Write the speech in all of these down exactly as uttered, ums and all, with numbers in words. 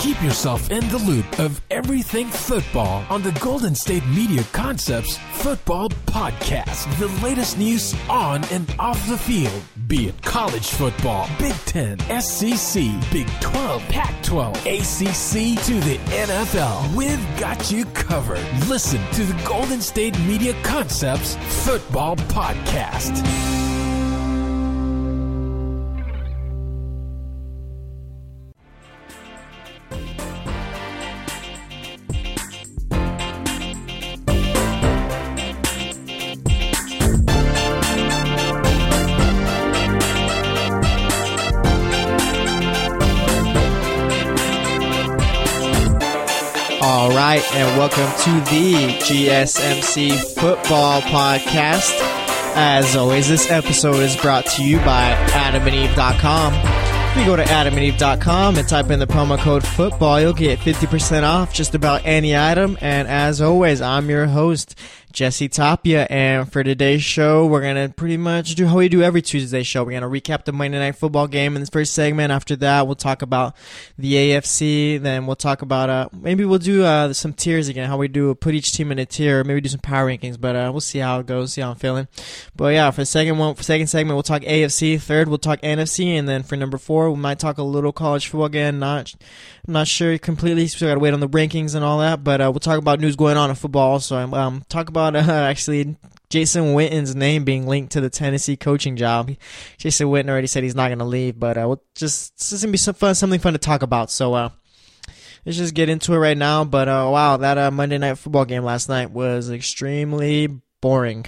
Keep yourself in the loop of everything football on the Golden State Media Concepts Football Podcast. The latest news on and off the field, be it college football, Big Ten, S C C, Big twelve, Pac twelve, A C C to the N F L. We've got you covered. Listen to the Golden State Media Concepts Football Podcast. All right, and welcome to the G S M C Football Podcast. As always, this episode is brought to you by adam and eve dot com. If you go to adam and eve dot com and type in the promo code football, you'll get fifty percent off just about any item. And as always, I'm your host, Jesse Tapia, and for today's show, we're going to pretty much do how we do every Tuesday show. We're going to recap the Monday Night Football game in this first segment. After that, we'll talk about the A F C. Then we'll talk about, uh, maybe we'll do uh, some tiers again, how we do put each team in a tier, maybe do some power rankings, but uh, we'll see how it goes, see how I'm feeling. But yeah, for the second one, for second segment, we'll talk A F C. Third, we'll talk N F C, and then for number four, we might talk a little college football again. Not, I'm not sure completely, so we got to wait on the rankings and all that, but uh, we'll talk about news going on in football also. Um, talk about uh, actually Jason Witten's name being linked to the Tennessee coaching job. Jason Witten already said he's not going to leave, but uh, we'll just it's just gonna be some fun, something fun to talk about. So uh, let's just get into it right now. But uh, wow, that uh, Monday Night Football game last night was extremely boring.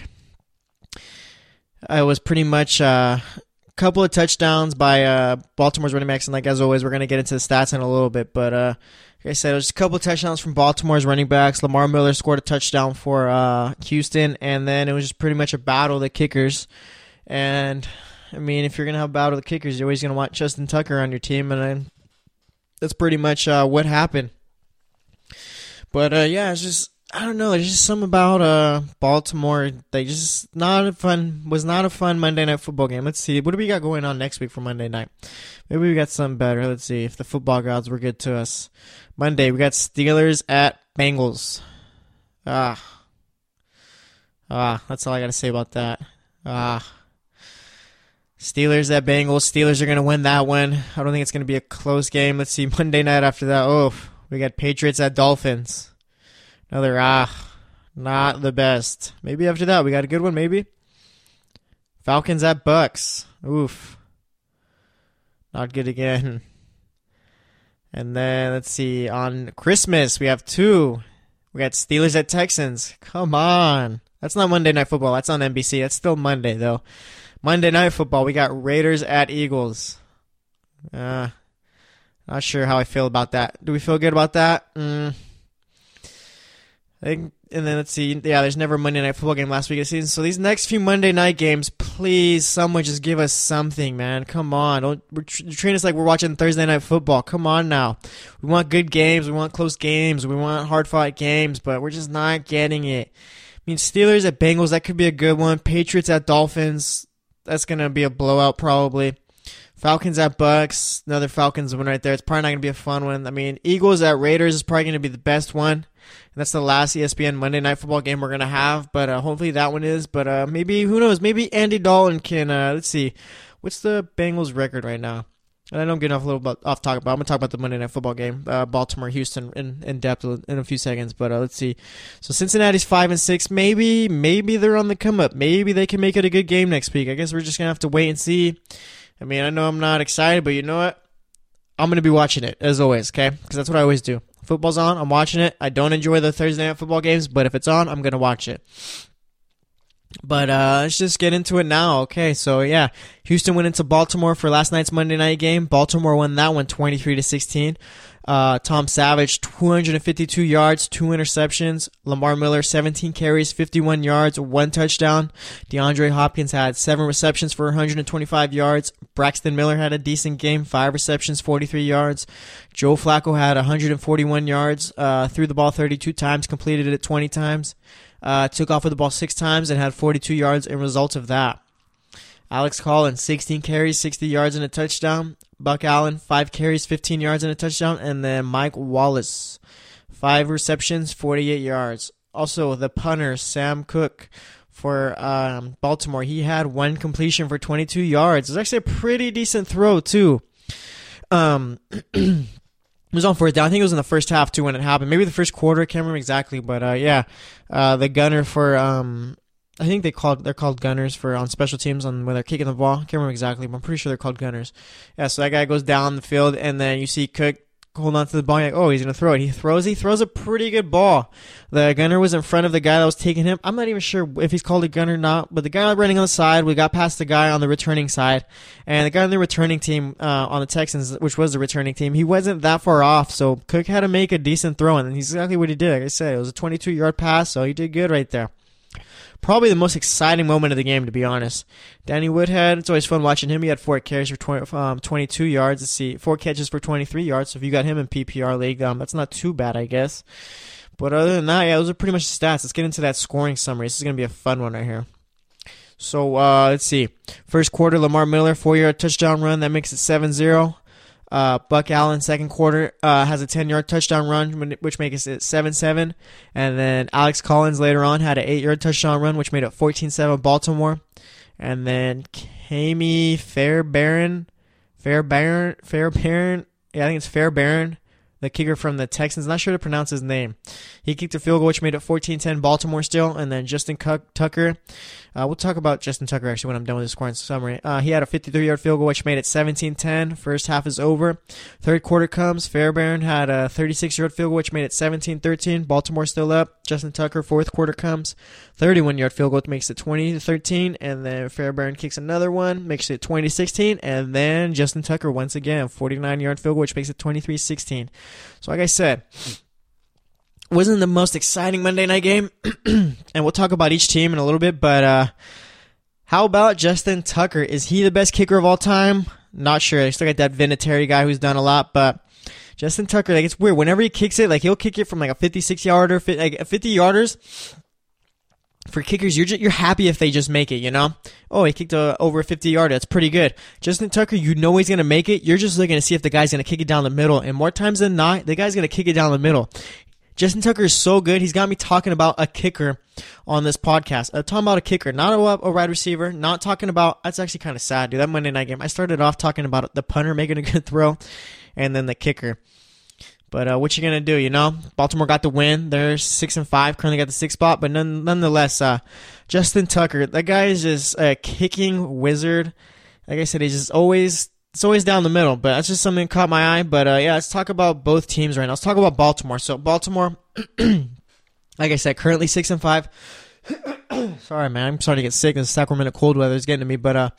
It was pretty much uh, a couple of touchdowns by uh, Baltimore's running backs, and like as always, we're going to get into the stats in a little bit, but. Uh, Like I said, it was a couple of touchdowns from Baltimore's running backs. Lamar Miller scored a touchdown for uh, Houston, and then it was just pretty much a battle of the kickers. And, I mean, if you're going to have a battle of the kickers, you're always going to want Justin Tucker on your team, and then that's pretty much uh, what happened. But, uh, yeah, it's just, I don't know, there's just something about uh, Baltimore. They just, not a fun, was not a fun Monday Night Football game. Let's see, what do we got going on next week for Monday night? Maybe we got something better. Let's see if the football gods were good to us. Monday, we got Steelers at Bengals. Ah. Ah, that's all I got to say about that. Ah. Steelers at Bengals. Steelers are going to win that one. I don't think it's going to be a close game. Let's see, Monday night after that. Oh, we got Patriots at Dolphins. Another, ah, not the best. Maybe after that, we got a good one, maybe. Falcons at Bucks. Oof. Not good again. And then, let's see, on Christmas, we have two. We got Steelers at Texans. Come on. That's not Monday Night Football. That's on N B C. That's still Monday, though. Monday Night Football, we got Raiders at Eagles. Uh, not sure how I feel about that. Do we feel good about that? Mm. I think, and then let's see. Yeah, there's never a Monday Night Football game last week of the season. So these next few Monday night games, please, someone just give us something, man. Come on. Don't we're treating us like we're watching Thursday Night Football. Come on now. We want good games. We want close games. We want hard-fought games, but we're just not getting it. I mean, Steelers at Bengals, that could be a good one. Patriots at Dolphins, that's going to be a blowout probably. Falcons at Bucks, another Falcons win right there. It's probably not going to be a fun one. I mean, Eagles at Raiders is probably going to be the best one. And that's the last E S P N Monday Night Football game we're going to have, but uh, hopefully that one is. But uh, maybe, who knows, maybe Andy Dalton can, uh, let's see, what's the Bengals record right now? And I know I'm getting off a little bit off topic, but I'm going to talk about the Monday Night Football game, uh, Baltimore-Houston in, in depth in a few seconds, but uh, let's see. So Cincinnati's five and six. Maybe, maybe they're on the come up. Maybe they can make it a good game next week. I guess we're just going to have to wait and see. I mean, I know I'm not excited, but you know what? I'm going to be watching it, as always, okay? Because that's what I always do. Football's on, I'm watching it. I don't enjoy the Thursday Night Football games, but if it's on, I'm going to watch it. But uh, let's just get into it now. Okay, so yeah, Houston went into Baltimore for last night's Monday night game. Baltimore won that one twenty-three to sixteen. Uh, Tom Savage, two hundred fifty-two yards, two interceptions. Lamar Miller, seventeen carries, fifty-one yards, one touchdown. DeAndre Hopkins had seven receptions for one hundred twenty-five yards. Braxton Miller had a decent game, five receptions, forty-three yards. Joe Flacco had one hundred forty-one yards, uh, threw the ball thirty-two times, completed it twenty times. Uh, took off with the ball six times and had forty-two yards in result of that. Alex Collins, sixteen carries, sixty yards and a touchdown. Buck Allen, five carries, fifteen yards and a touchdown. And then Mike Wallace, five receptions, forty-eight yards. Also, the punter, Sam Cook, for um, Baltimore, he had one completion for twenty-two yards. It was actually a pretty decent throw, too. Um, it was on fourth down. I think it was in the first half, too, when it happened. Maybe the first quarter. I can't remember exactly. But, uh, yeah, uh, the gunner for... Um, I think they called they're called gunners for on special teams on when they're kicking the ball. I can't remember exactly, but I'm pretty sure they're called gunners. Yeah, so that guy goes down the field, and then you see Cook hold on to the ball. You're like, oh, he's gonna throw it. He throws. He throws a pretty good ball. The gunner was in front of the guy that was taking him. I'm not even sure if he's called a gunner or not, but the guy running on the side, we got past the guy on the returning side, and the guy on the returning team uh, on the Texans, which was the returning team, he wasn't that far off. So Cook had to make a decent throw, and he's exactly what he did. Like I said, it was a twenty-two yard pass, so he did good right there. Probably the most exciting moment of the game, to be honest. Danny Woodhead, it's always fun watching him. He had four carries for twenty, um, twenty-two yards. Let's see, four catches for twenty-three yards. So if you got him in P P R league, um, that's not too bad, I guess. But other than that, yeah, those are pretty much the stats. Let's get into that scoring summary. This is going to be a fun one right here. So uh, let's see. First quarter, Lamar Miller, four-yard touchdown run. That makes it seven zero. Uh, Buck Allen, second quarter, uh, has a ten-yard touchdown run, which makes it seven seven. And then Alex Collins later on had an eight-yard touchdown run, which made it fourteen seven Baltimore. And then Kami Fairbairn, Fairbairn, Fairbairn, yeah, I think it's Fairbairn, the kicker from the Texans. Not sure to pronounce his name. He kicked a field goal, which made it fourteen ten Baltimore still. And then Justin Tucker. Uh, we'll talk about Justin Tucker, actually, when I'm done with the scoring summary. Uh, he had a fifty-three yard field goal, which made it seventeen ten. First half is over. Third quarter comes. Fairbairn had a thirty-six yard field goal, which made it seventeen thirteen. Baltimore still up. Justin Tucker, fourth quarter comes. thirty-one yard field goal makes it twenty to thirteen. And then Fairbairn kicks another one, makes it twenty to sixteen. And then Justin Tucker, once again, forty-nine yard field goal, which makes it twenty-three sixteen. So like I said, wasn't the most exciting Monday night game, and we'll talk about each team in a little bit, but uh, how about Justin Tucker? Is he the best kicker of all time? Not sure. They still got that Vinatieri guy who's done a lot, but Justin Tucker, like, it's weird. Whenever he kicks it, like, he'll kick it from like a fifty-six yarder, like fifty yarders. For kickers, you're just, you're happy if they just make it, you know? Oh, he kicked a, over a fifty yarder. That's pretty good. Justin Tucker, you know he's going to make it. You're just looking to see if the guy's going to kick it down the middle, and more times than not, the guy's going to kick it down the middle. Justin Tucker is so good. He's got me talking about a kicker on this podcast. I'm talking about a kicker, not a, a wide receiver, not talking about, that's actually kind of sad, dude. That Monday night game, I started off talking about the punter making a good throw and then the kicker. But uh, what you going to do, you know? Baltimore got the win. They're six and five, currently got the sixth spot. But none, nonetheless, uh, Justin Tucker, that guy is just a kicking wizard. Like I said, he's just always... It's always down the middle, but that's just something that caught my eye. But, uh, yeah, let's talk about both teams right now. Let's talk about Baltimore. So, Baltimore, like I said, currently six and five. Sorry, man. I'm starting to get sick. The Sacramento cold weather is getting to me. But, uh,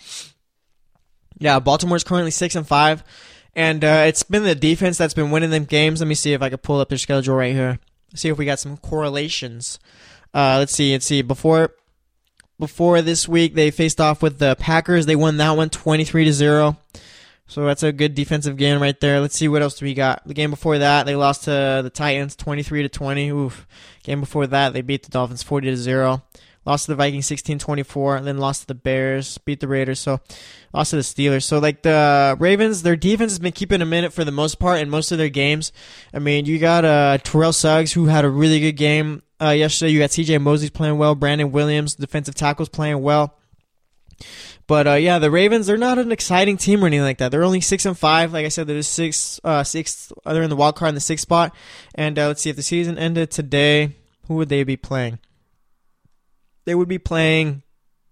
yeah, Baltimore's currently six and five. And uh, it's been the defense that's been winning them games. Let me see if I can pull up their schedule right here. See if we got some correlations. Uh, let's see. Let's see. Before... Before this week, they faced off with the Packers. They won that one twenty-three to zero. So that's a good defensive game right there. Let's see what else we got. The game before that, they lost to the Titans twenty-three to twenty. Oof. Game before that, they beat the Dolphins forty to zero. Lost to the Vikings sixteen twenty-four, and then lost to the Bears, beat the Raiders, so lost to the Steelers. So, like, the Ravens, their defense has been keeping a minute for the most part in most of their games. I mean, you got uh, Terrell Suggs, who had a really good game uh, yesterday. You got C J Mosley playing well, Brandon Williams, defensive tackles playing well. But, uh, yeah, the Ravens, they're not an exciting team or anything like that. They're only six and five. Like I said, they're six, uh, six, they're in the wild card in the sixth spot. And uh, let's see, if the season ended today, who would they be playing? They would be playing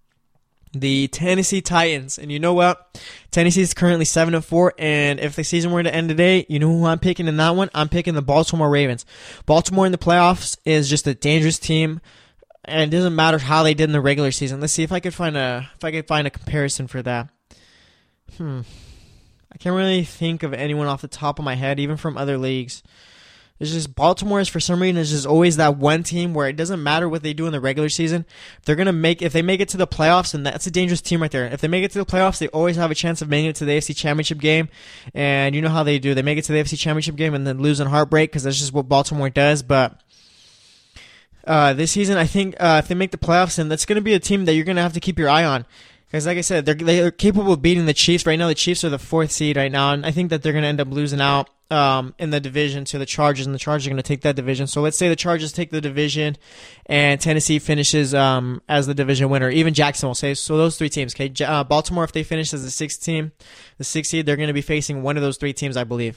the Tennessee Titans. And you know what? Tennessee is currently seven and four, and if the season were to end today, you know who I'm picking in that one? I'm picking the Baltimore Ravens. Baltimore in the playoffs is just a dangerous team, and it doesn't matter how they did in the regular season. Let's see if I could find a if I could find a comparison for that. Hmm. I can't really think of anyone off the top of my head, even from other leagues. It's just Baltimore is, for some reason, is just always that one team where it doesn't matter what they do in the regular season. They're gonna make if they make it to the playoffs, and that's a dangerous team right there. If they make it to the playoffs, they always have a chance of making it to the A F C Championship game. And you know how they do. They make it to the A F C Championship game and then lose in heartbreak because that's just what Baltimore does. But uh, this season, I think uh, if they make the playoffs, and that's gonna be a team that you're gonna have to keep your eye on. Because like I said, they're they're capable of beating the Chiefs right now. The Chiefs are the fourth seed right now, and I think that they're going to end up losing out um, in the division to the Chargers, and the Chargers are going to take that division. So let's say the Chargers take the division, and Tennessee finishes um, as the division winner. Even Jacksonville, say so. Those three teams, okay. Uh, Baltimore, if they finish as the sixth team, the sixth seed, they're going to be facing one of those three teams, I believe.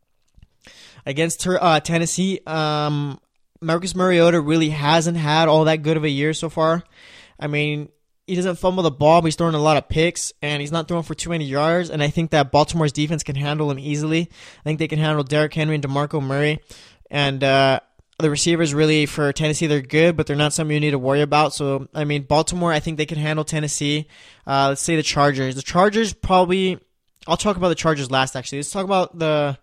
Against uh, Tennessee, um, Marcus Mariota really hasn't had all that good of a year so far. I mean, he doesn't fumble the ball, but he's throwing a lot of picks, and he's not throwing for too many yards, and I think that Baltimore's defense can handle him easily. I think they can handle Derrick Henry and DeMarco Murray, and uh, the receivers really for Tennessee, they're good, but they're not something you need to worry about. So, I mean, Baltimore, I think they can handle Tennessee. Uh, let's say the Chargers. The Chargers probably, I'll talk about the Chargers last, actually. Let's talk about the...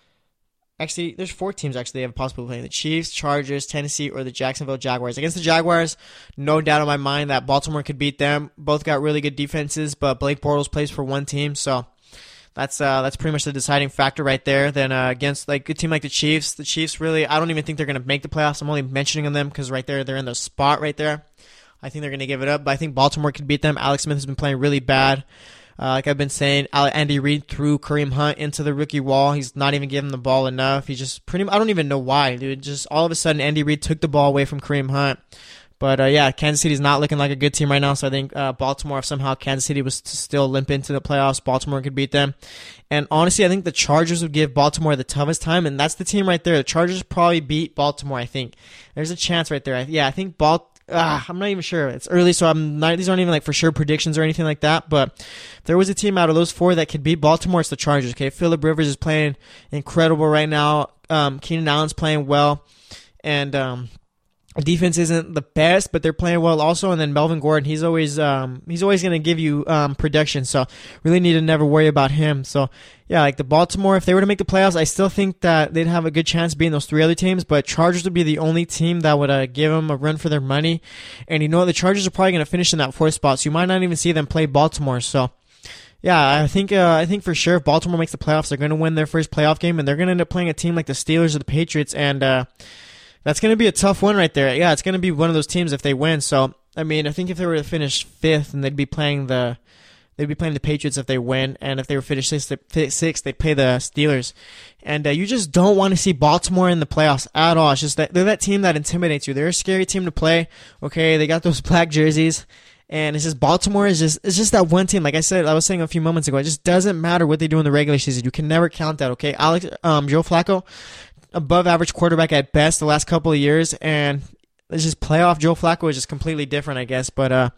Actually, there's four teams actually they have possibly playing: the Chiefs, Chargers, Tennessee, or the Jacksonville Jaguars. Against the Jaguars, no doubt in my mind that Baltimore could beat them. Both got really good defenses, but Blake Bortles plays for one team, so that's uh, that's pretty much the deciding factor right there. Then uh, against like a team like the Chiefs, the Chiefs really, I don't even think they're going to make the playoffs. I'm only mentioning them because right there, they're in the spot right there. I think they're going to give it up, but I think Baltimore could beat them. Alex Smith has been playing really bad. Uh, like I've been saying, Andy Reid threw Kareem Hunt into the rookie wall. He's not even giving the ball enough. He just pretty I don't even know why, dude. Just all of a sudden, Andy Reid took the ball away from Kareem Hunt. But, uh, yeah, Kansas City's not looking like a good team right now, so I think uh, Baltimore, if somehow Kansas City was to still limp into the playoffs, Baltimore could beat them. And honestly, I think the Chargers would give Baltimore the toughest time, and that's the team right there. The Chargers probably beat Baltimore, I think. There's a chance right there. Yeah, I think Baltimore. Ah, I'm not even sure. It's early, so I'm not. These aren't even like for sure predictions or anything like that. But if there was a team out of those four that could beat Baltimore, it's the Chargers. Okay, Phillip Rivers is playing incredible right now. Um, Keenan Allen's playing well, and um, defense isn't the best, but they're playing well also. And then Melvin Gordon, he's always um, he's always going to give you um, production. So really need to never worry about him. So yeah, like the Baltimore, if they were to make the playoffs, I still think that they'd have a good chance beating those three other teams, but Chargers would be the only team that would uh, give them a run for their money. And you know what? The Chargers are probably going to finish in that fourth spot, so you might not even see them play Baltimore. So yeah, I think uh, I think for sure if Baltimore makes the playoffs, they're going to win their first playoff game, and they're going to end up playing a team like the Steelers or the Patriots, and uh, that's going to be a tough one right there. Yeah, it's going to be one of those teams if they win. So, I mean, I think if they were to finish fifth, and they'd be playing the They'd be playing the Patriots if they win, and if they were finished sixth, sixth they'd play the Steelers. And uh, you just don't want to see Baltimore in the playoffs at all. It's just that they're that team that intimidates you. They're a scary team to play. Okay, they got those black jerseys, and it's just Baltimore is just it's just that one team. Like I said, I was saying a few moments ago, it just doesn't matter what they do in the regular season. You can never count that. Okay, Alex, um, Joe Flacco, above average quarterback at best the last couple of years, and it's just playoff Joe Flacco is just completely different, I guess. But uh.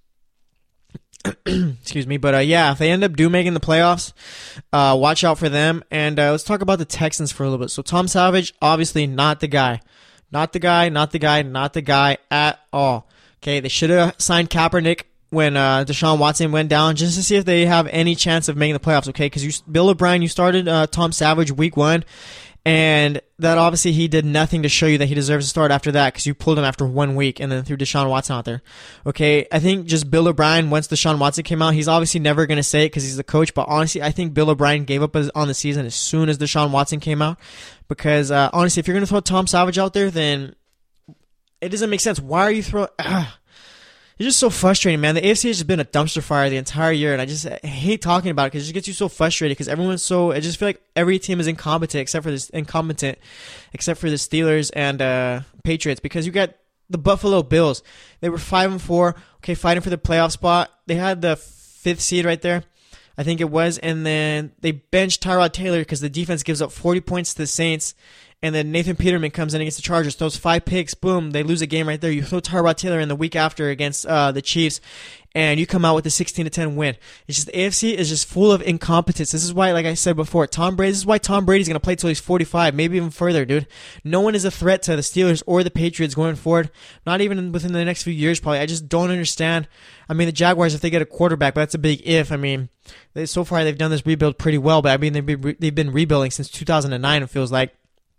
Excuse me, but uh, yeah, if they end up do making the playoffs, uh, watch out for them. And uh, let's talk about the Texans for a little bit. So Tom Savage, obviously not the guy, not the guy, not the guy, not the guy at all. Okay, they should have signed Kaepernick when uh, Deshaun Watson went down, just to see if they have any chance of making the playoffs. Okay, because you, Bill O'Brien, you started uh, Tom Savage week one. And that obviously he did nothing to show you that he deserves to start after that because you pulled him after one week and then threw Deshaun Watson out there. Okay, I think just Bill O'Brien, once Deshaun Watson came out, he's obviously never going to say it because he's the coach, but honestly, I think Bill O'Brien gave up on the season as soon as Deshaun Watson came out because uh, honestly, if you're going to throw Tom Savage out there, then it doesn't make sense. Why are you throwing... Uh, It's just so frustrating, man. The A F C has just been a dumpster fire the entire year, and I just I hate talking about it because it just gets you so frustrated because everyone's so. I just feel like every team is incompetent except for this incompetent, except for the Steelers and uh, Patriots because you got the Buffalo Bills. They were five and four, okay, fighting for the playoff spot. They had the fifth seed right there, I think it was, and then they benched Tyrod Taylor because the defense gives up forty points to the Saints. And then Nathan Peterman comes in against the Chargers, throws five picks, boom, they lose a game right there. You throw Tyrod Taylor in the week after against uh, the Chiefs, and you come out with a sixteen to ten win. It's just the A F C is just full of incompetence. This is why, like I said before, Tom Brady. This is why Tom Brady's gonna play till he's forty-five, maybe even further, dude. No one is a threat to the Steelers or the Patriots going forward. Not even within the next few years, probably. I just don't understand. I mean, the Jaguars, if they get a quarterback, but that's a big if. I mean, they, so far they've done this rebuild pretty well, but I mean they've been, they've been rebuilding since two thousand nine. It feels like.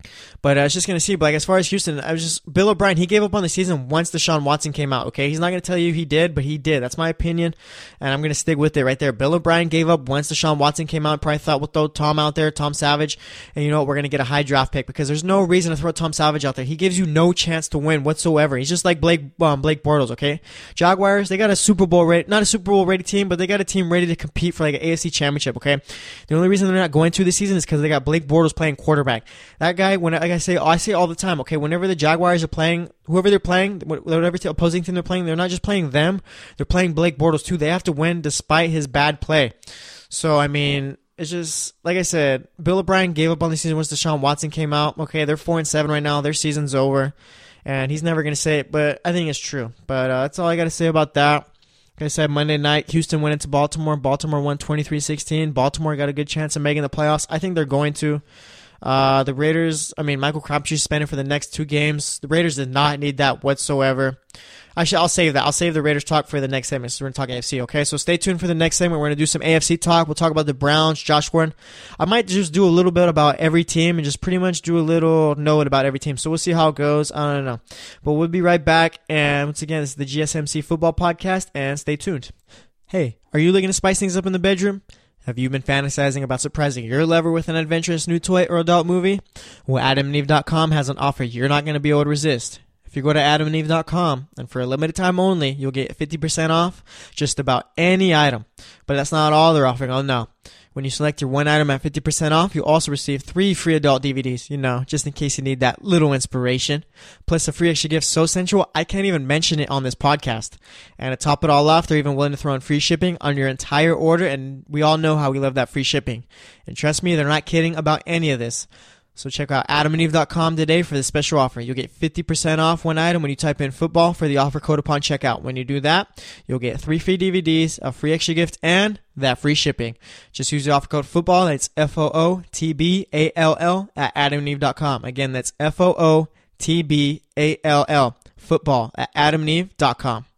But uh, it's just going to see. But like, as far as Houston, I was just, Bill O'Brien, he gave up on the season once Deshaun Watson came out, okay? He's not going to tell you he did, but he did. That's my opinion, and I'm going to stick with it right there. Bill O'Brien gave up once Deshaun Watson came out. Probably thought we'll throw Tom out there, Tom Savage, and you know what? We're going to get a high draft pick because there's no reason to throw Tom Savage out there. He gives you no chance to win whatsoever. He's just like Blake um, Blake Bortles, okay? Jaguars, they got a Super Bowl ready, not a Super Bowl ready team, but they got a team ready to compete for like an A F C championship, okay? The only reason they're not going to this season is because they got Blake Bortles playing quarterback. That guy, when like I say, I say all the time, okay, whenever the Jaguars are playing, whoever they're playing, whatever opposing team they're playing, they're not just playing them, they're playing Blake Bortles too. They have to win despite his bad play. So, I mean, it's just, like I said, Bill O'Brien gave up on the season once Deshaun Watson came out. Okay, they're four and seven right now. Their season's over, and he's never going to say it, but I think it's true. But uh, that's all I got to say about that. Like I said, Monday night, Houston went into Baltimore. Baltimore won twenty-three sixteen. Baltimore got a good chance of making the playoffs. I think they're going to. Uh, the Raiders, I mean, Michael Crabtree's suspended for the next two games. The Raiders did not need that whatsoever. Actually, I'll save that. I'll save the Raiders talk for the next segment. So we're going to talk A F C, okay? So stay tuned for the next segment. We're going to do some A F C talk. We'll talk about the Browns, Josh Gordon. I might just do a little bit about every team and just pretty much do a little note about every team. So we'll see how it goes. I don't know. But we'll be right back. And once again, this is the G S M C Football Podcast, and stay tuned. Hey, are you looking to spice things up in the bedroom? Have you been fantasizing about surprising your lover with an adventurous new toy or adult movie? Well, Adam and Eve dot com has an offer you're not going to be able to resist. If you go to Adam and Eve dot com, and for a limited time only, you'll get fifty percent off just about any item. But that's not all they're offering. Oh, no. When you select your one item at fifty percent off, you'll also receive three free adult D V Ds, you know, just in case you need that little inspiration. Plus a free extra gift so sensual, I can't even mention it on this podcast. And to top it all off, they're even willing to throw in free shipping on your entire order, and we all know how we love that free shipping. And trust me, they're not kidding about any of this. So check out Adam and Eve dot com today for this special offer. You'll get fifty percent off one item when you type in football for the offer code upon checkout. When you do that, you'll get three free D V Ds, a free extra gift, and that free shipping. Just use the offer code football. That's F O O T B A L L at Adam and Eve dot com. Again, that's F O O T B A L L, football at Adam and Eve dot com.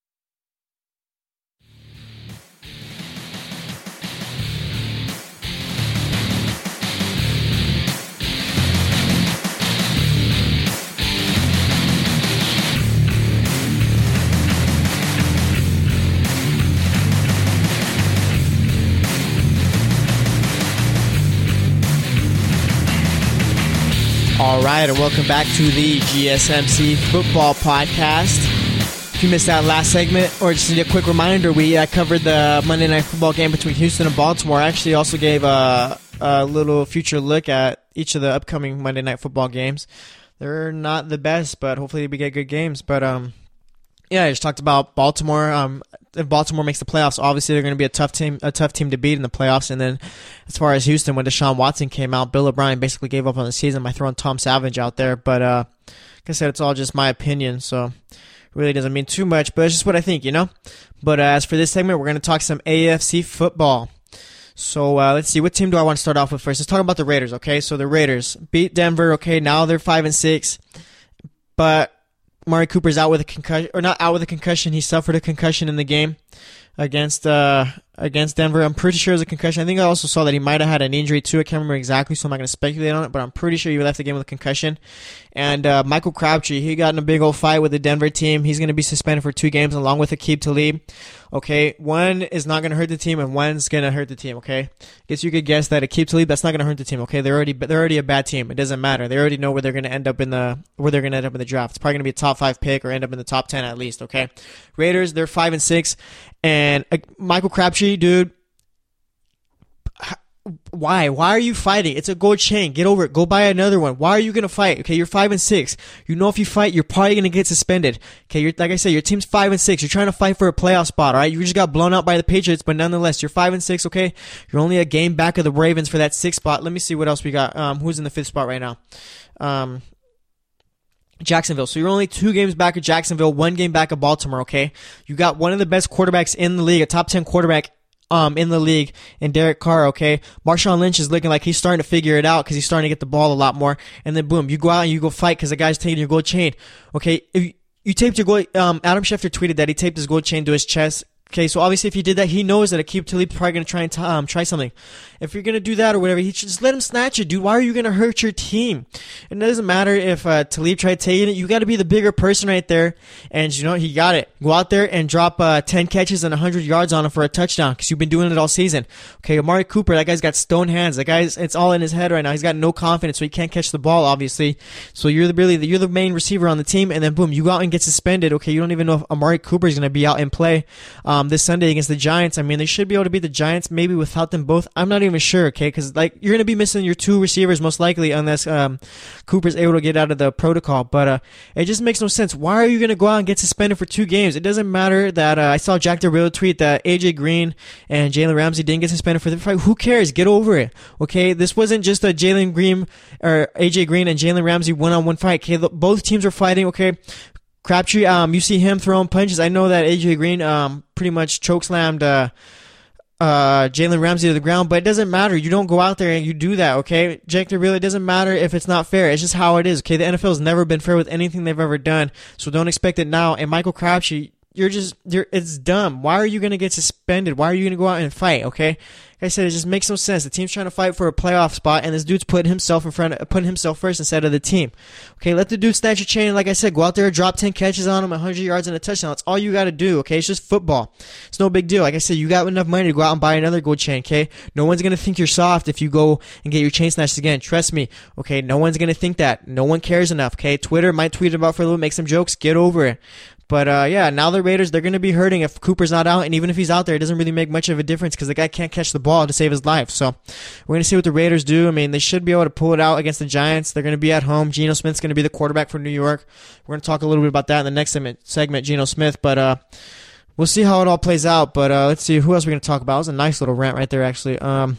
All right, and welcome back to the G S M C Football Podcast. If you missed that last segment, or just need a quick reminder, we uh, covered the Monday Night Football game between Houston and Baltimore. I actually also gave a, a little future look at each of the upcoming Monday Night Football games. They're not the best, but hopefully we get good games. But um, yeah, I just talked about Baltimore. Um, if Baltimore makes the playoffs, obviously they're going to be a tough team, a tough team to beat in the playoffs. And then, as far as Houston, when Deshaun Watson came out, Bill O'Brien basically gave up on the season by throwing Tom Savage out there. But uh, like I said, it's all just my opinion, so it really doesn't mean too much. But it's just what I think, you know. But uh, as for this segment, we're going to talk some A F C football. So uh, let's see, what team do I want to start off with first? Let's talk about the Raiders. Okay, so the Raiders beat Denver. Okay, now they're five and six, but Amari Cooper's out with a concussion, or not out with a concussion. He suffered a concussion in the game against uh, against Denver. I'm pretty sure it was a concussion. I think I also saw that he might have had an injury too. I can't remember exactly, so I'm not going to speculate on it, but I'm pretty sure he left the game with a concussion. And uh, Michael Crabtree, he got in a big old fight with the Denver team. He's going to be suspended for two games along with Aqib Talib. Okay, one is not going to hurt the team, and one's going to hurt the team, okay? I guess you could guess that Aqib Talib, that's not going to hurt the team, okay? They're already they're already a bad team. It doesn't matter. They already know where they're going to end up in the where they're going to end up in the draft. It's probably going to be a top five pick or end up in the top ten at least, okay? Raiders, they're five and six, and uh, Michael Crabtree, dude, why? Why are you fighting? It's a gold chain. Get over it. Go buy another one. Why are you going to fight? Okay, you're five and six. You know if you fight, you're probably going to get suspended. Okay, you're, like I said, your team's five and six. You're trying to fight for a playoff spot, all right? You just got blown out by the Patriots, but nonetheless, you're five and six, okay? You're only a game back of the Ravens for that sixth spot. Let me see what else we got. Um, who's in the fifth spot right now? Um, Jacksonville. So you're only two games back of Jacksonville, one game back of Baltimore, okay? You got one of the best quarterbacks in the league, a top ten quarterback Um, in the league, and Derek Carr, okay? Marshawn Lynch is looking like he's starting to figure it out because he's starting to get the ball a lot more. And then, boom, you go out and you go fight because the guy's taking your gold chain. Okay, if you, you taped your gold, um, Adam Schefter tweeted that he taped his gold chain to his chest Okay, so obviously if he did that, he knows that Aqib Talib's probably going to try and t- um, try something. If you're going to do that or whatever, he should just let him snatch it, dude. Why are you going to hurt your team? And it doesn't matter if uh, Talib tried taking it. You got to be the bigger person right there. And, you know, he got it. Go out there and drop uh, ten catches and one hundred yards on him for a touchdown because you've been doing it all season. Okay, Amari Cooper, that guy's got stone hands. That guy's, it's all in his head right now. He's got no confidence, so he can't catch the ball, obviously. So you're the, really the, you're the main receiver on the team, and then boom, you go out and get suspended. Okay, you don't even know if Amari Cooper is going to be out and play um, this Sunday against the Giants. I mean, they should be able to beat the Giants maybe without them both. I'm not even sure, okay, because like you're going to be missing your two receivers most likely unless um, Cooper's able to get out of the protocol. But uh, it just makes no sense. Why are you going to go out and get suspended for two games? It doesn't matter that uh, I saw Jack Del Rio tweet that A J Green and Jalen Ramsey didn't get suspended for the fight. Who cares? Get over it, okay? This wasn't just a Jalen Green or A J Green and Jalen Ramsey one-on-one fight. Okay, both teams are fighting. Okay. Crabtree, um, you see him throwing punches. I know that A J Green, um, pretty much chokeslammed, uh, uh, Jalen Ramsey to the ground, but it doesn't matter. You don't go out there and you do that, okay? Jake, it really doesn't matter if it's not fair. It's just how it is, okay? The N F L has never been fair with anything they've ever done, so don't expect it now. And Michael Crabtree, you're just, you're, it's dumb. Why are you going to get suspended? Why are you going to go out and fight, okay? Like I said, it just makes no sense. The team's trying to fight for a playoff spot, and this dude's putting himself in front, of, putting himself first instead of the team. Okay, let the dude snatch a chain. Like I said, go out there, drop ten catches on him, one hundred yards and a touchdown. That's all you got to do, okay? It's just football. It's no big deal. Like I said, you got enough money to go out and buy another gold chain, okay? No one's going to think you're soft if you go and get your chain snatched again. Trust me, okay? No one's going to think that. No one cares enough, okay? Twitter might tweet about for a little, make some jokes. Get over it. But, uh, yeah, now the Raiders, they're going to be hurting if Cooper's not out. And even if he's out there, it doesn't really make much of a difference because the guy can't catch the ball to save his life. So we're going to see what the Raiders do. I mean, they should be able to pull it out against the Giants. They're going to be at home. Geno Smith's going to be the quarterback for New York. We're going to talk a little bit about that in the next segment, segment Geno Smith. But uh, we'll see how it all plays out. But uh, let's see. Who else we're going to talk about? It was a nice little rant right there, actually. Um,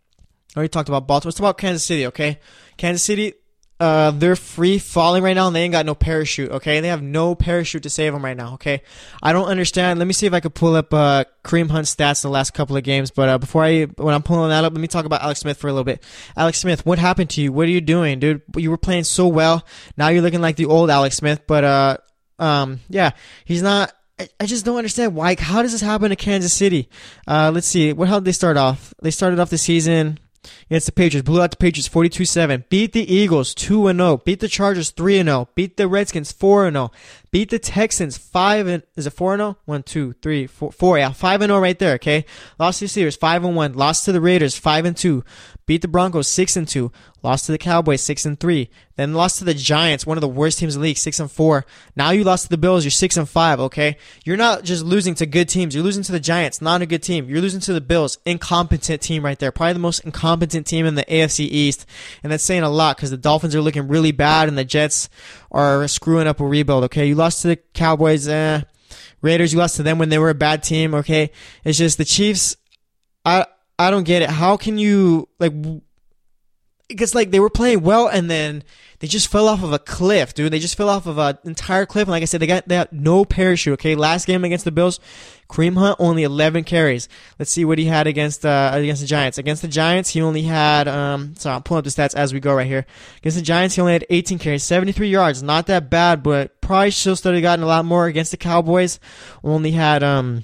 I already talked about Baltimore. Let's talk about Kansas City, okay? Kansas City, Uh, they're free falling right now, and they ain't got no parachute, okay? They have no parachute to save them right now, okay? I don't understand. Let me see if I could pull up uh, Kareem Hunt's stats in the last couple of games, but uh, before I, when I'm pulling that up, let me talk about Alex Smith for a little bit. Alex Smith, what happened to you? What are you doing, dude? You were playing so well. Now you're looking like the old Alex Smith, but uh, um, yeah, he's not. I, I just don't understand why. How does this happen to Kansas City? Uh, let's see. What? How did they start off? They started off the season against the Patriots, blew out the Patriots forty-two seven, beat the Eagles two and oh, beat the Chargers three and oh, beat the Redskins four and oh, beat the Texans five and is it four and oh? one, two, three, four, four, yeah, five and oh right there, okay? Lost to the Steelers five and one, lost to the Raiders five and two, beat the Broncos six and two, lost to the Cowboys six and three, then lost to the Giants, one of the worst teams in the league, six and four. Now you lost to the Bills, you're six and five, okay? You're not just losing to good teams, you're losing to the Giants, not a good team. You're losing to the Bills, incompetent team right there, probably the most incompetent team in the A F C East, and that's saying a lot because the Dolphins are looking really bad and the Jets are screwing up a rebuild, okay? You lost to the Cowboys, eh. Raiders, you lost to them when they were a bad team, okay? It's just the Chiefs, I I don't get it. How can you, like, because, like, they were playing well and then they just fell off of a cliff, dude. They just fell off of an entire cliff. And like I said, they got, they got no parachute, okay? Last game against the Bills, Kareem Hunt, only eleven carries. Let's see what he had against uh, against the Giants. Against the Giants, he only had, um, sorry, I'm pulling up the stats as we go right here. Against the Giants, he only had eighteen carries, seventy-three yards. Not that bad, but probably still should have gotten a lot more. Against the Cowboys, only had, um,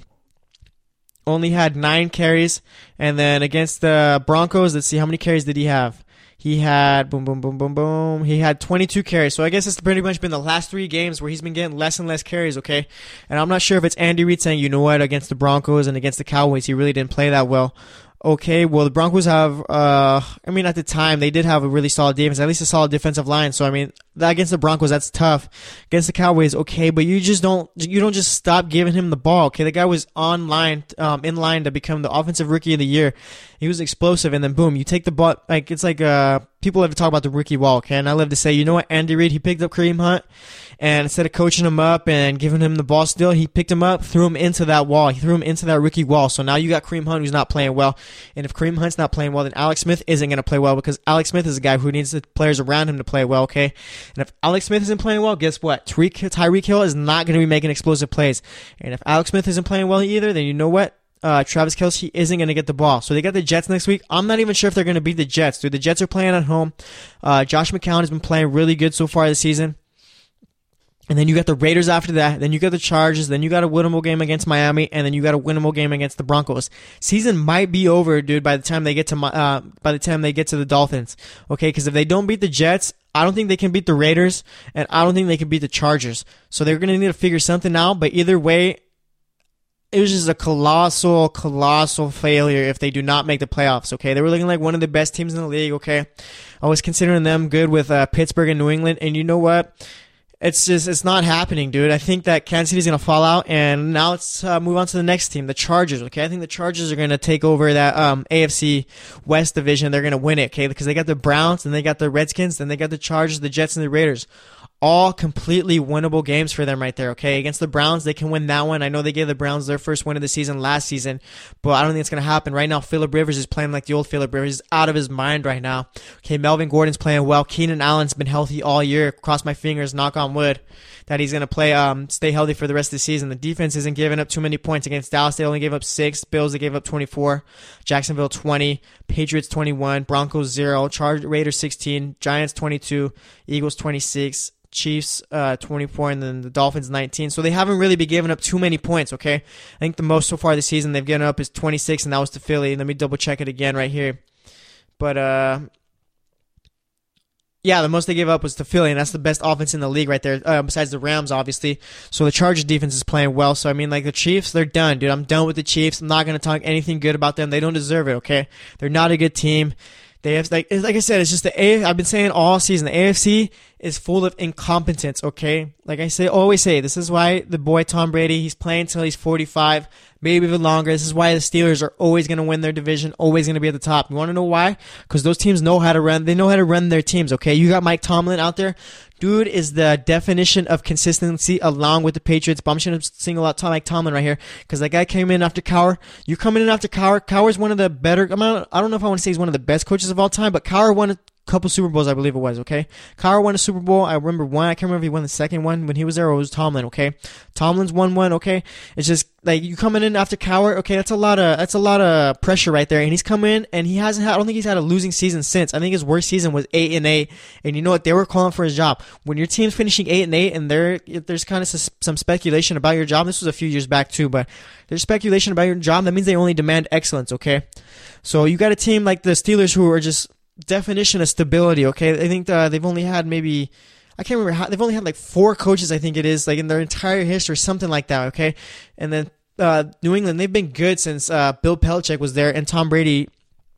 only had nine carries. And then against the Broncos, let's see, how many carries did he have? He had, boom, boom, boom, boom, boom. He had twenty-two carries. So I guess it's pretty much been the last three games where he's been getting less and less carries, okay? And I'm not sure if it's Andy Reid saying, you know what, against the Broncos and against the Cowboys, he really didn't play that well. Okay, well, the Broncos have, uh, I mean, at the time, they did have a really solid defense, at least a solid defensive line. So, I mean, that against the Broncos, that's tough. Against the Cowboys, okay, but you just don't, you don't just stop giving him the ball, okay? The guy was on line, um, in line to become the offensive rookie of the year. He was explosive, and then boom, you take the ball, like, it's like, uh, people love to talk about the rookie wall, okay? And I love to say, you know what, Andy Reid, he picked up Kareem Hunt, and instead of coaching him up and giving him the ball still, he picked him up, threw him into that wall. He threw him into that rookie wall. So now you got Kareem Hunt who's not playing well. And if Kareem Hunt's not playing well, then Alex Smith isn't going to play well because Alex Smith is a guy who needs the players around him to play well, okay? And if Alex Smith isn't playing well, guess what? Tyreek, Tyreek Hill is not going to be making explosive plays. And if Alex Smith isn't playing well either, then you know what? Uh, Travis Kelce isn't going to get the ball. So they got the Jets next week. I'm not even sure if they're going to beat the Jets, dude. The Jets are playing at home. Uh, Josh McCown has been playing really good so far this season. And then you got the Raiders after that. Then you got the Chargers. Then you got a winnable game against Miami, and then you got a winnable game against the Broncos. Season might be over, dude, by the time they get to uh, by the time they get to the Dolphins. Okay, because if they don't beat the Jets, I don't think they can beat the Raiders, and I don't think they can beat the Chargers. So they're gonna need to figure something out. But either way, it was just a colossal, colossal failure if they do not make the playoffs. Okay, they were looking like one of the best teams in the league. Okay, I was considering them good with uh, Pittsburgh and New England, and you know what? It's just, it's not happening, dude. I think that Kansas City's going to fall out, and now let's uh, move on to the next team, the Chargers, okay? I think the Chargers are going to take over that um, A F C West division. They're going to win it, okay? Because they got the Browns, and they got the Redskins, then they got the Chargers, the Jets, and the Raiders. All completely winnable games for them right there, okay? Against the Browns, they can win that one. I know they gave the Browns their first win of the season last season, but I don't think it's going to happen. Right now, Phillip Rivers is playing like the old Phillip Rivers. He's out of his mind right now. Okay, Melvin Gordon's playing well. Keenan Allen's been healthy all year. Cross my fingers, knock on wood, that he's going to play, um, stay healthy for the rest of the season. The defense isn't giving up too many points. Against Dallas, they only gave up six. Bills, they gave up twenty-four. Jacksonville, twenty. Patriots, twenty-one. Broncos, zero. Chargers, Raiders, sixteen. Giants, twenty-two. Eagles, twenty-six. Chiefs, uh, twenty-four, and then the Dolphins, nineteen. So they haven't really been giving up too many points, okay? I think the most so far this season they've given up is twenty-six, and that was to Philly. Let me double check it again right here. But, uh, yeah, the most they gave up was to Philly, and that's the best offense in the league right there, uh, besides the Rams, obviously. So the Chargers defense is playing well. So, I mean, like, the Chiefs, they're done, dude. I'm done with the Chiefs. I'm not going to talk anything good about them. They don't deserve it, okay? They're not a good team. They have, like, like I said, it's just the A F C. I've been saying all season, the A F C is full of incompetence, okay? Like I say, always say, this is why the boy Tom Brady, he's playing until he's forty-five, maybe even longer. This is why the Steelers are always going to win their division, always going to be at the top. You want to know why? Because those teams know how to run. They know how to run their teams, okay? You got Mike Tomlin out there. Dude is the definition of consistency along with the Patriots. But I'm just going to single out Mike Tomlin right here because that guy came in after Cowher. You coming in after Cowher. Cowher's one of the better, I, mean, I don't know if I want to say he's one of the best coaches of all time, but Cowher won a couple Super Bowls, I believe it was, okay? Cowher won a Super Bowl. I remember one. I can't remember if he won the second one when he was there or it was Tomlin, okay? Tomlin's won one, okay? It's just like you coming in after Cowher, okay? That's a lot of that's a lot of pressure right there. And he's come in and he hasn't had. I don't think he's had a losing season since. I think his worst season was eight and eight. And you know what? They were calling for his job when your team's finishing eight and eight, and there there's kind of some speculation about your job. This was a few years back too, but there's speculation about your job. That means they only demand excellence, okay? So you got a team like the Steelers who are just definition of stability, okay? I think uh, they've only had maybe, I can't remember how, they've only had like four coaches, I think it is, like in their entire history, something like that, okay? And then uh, New England, they've been good since uh, Bill Belichick was there and Tom Brady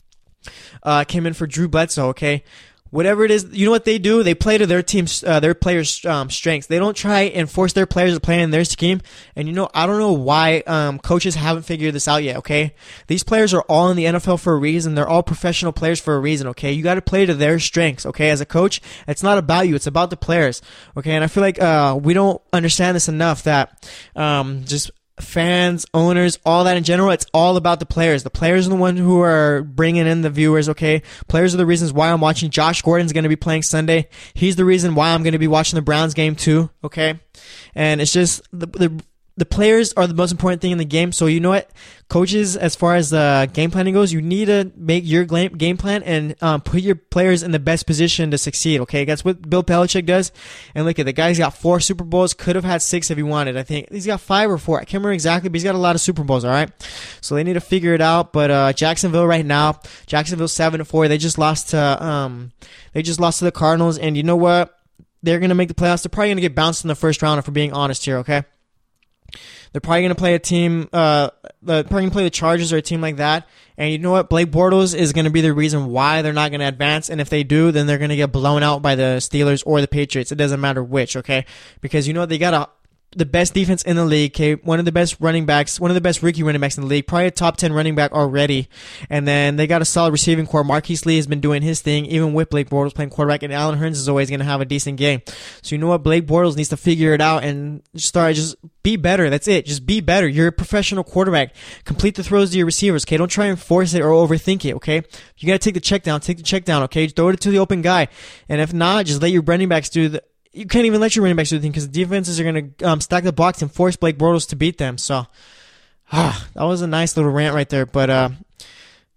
uh, came in for Drew Bledsoe, okay? Whatever it is, you know what they do? They play to their team's, uh, their players' um, strengths. They don't try and force their players to play in their scheme. And you know, I don't know why um, coaches haven't figured this out yet. Okay, these players are all in the N F L for a reason. They're all professional players for a reason. Okay, you got to play to their strengths. Okay, as a coach, it's not about you; it's about the players. Okay, and I feel like uh, we don't understand this enough. That um, just fans, owners, all that in general, it's all about the players. The players are the ones who are bringing in the viewers, okay? Players are the reasons why I'm watching. Josh Gordon's going to be playing Sunday. He's the reason why I'm going to be watching the Browns game too, okay? And it's just the the the players are the most important thing in the game. So you know what? Coaches, as far as uh, game planning goes, you need to make your game plan and um, put your players in the best position to succeed, okay? That's what Bill Belichick does. And look at the guy's got four Super Bowls, could have had six if he wanted. I think he's got five or four. I can't remember exactly, but he's got a lot of Super Bowls, all right? So they need to figure it out. But uh, Jacksonville right now, Jacksonville seven to four. They just lost to um, they just lost to the Cardinals. And you know what? They're going to make the playoffs. They're probably going to get bounced in the first round, if we're being honest here, okay? They're probably going to play a team, uh, they're probably going to play the Chargers or a team like that. And you know what? Blake Bortles is going to be the reason why they're not going to advance. And if they do, then they're going to get blown out by the Steelers or the Patriots. It doesn't matter which, okay? Because you know what? They got a the best defense in the league, okay? One of the best running backs, one of the best rookie running backs in the league, probably a top ten running back already. And then they got a solid receiving core. Marquise Lee has been doing his thing, even with Blake Bortles playing quarterback, and Allen Hurns is always going to have a decent game. So you know what? Blake Bortles needs to figure it out and start, just be better. That's it. Just be better. You're a professional quarterback. Complete the throws to your receivers, okay? Don't try and force it or overthink it, okay? You got to take the check down. Take the check down, okay? Throw it to the open guy. And if not, just let your running backs do the You can't even let your running backs do the thing because the defenses are going to um, stack the box and force Blake Bortles to beat them. So, ah, that was a nice little rant right there. But uh,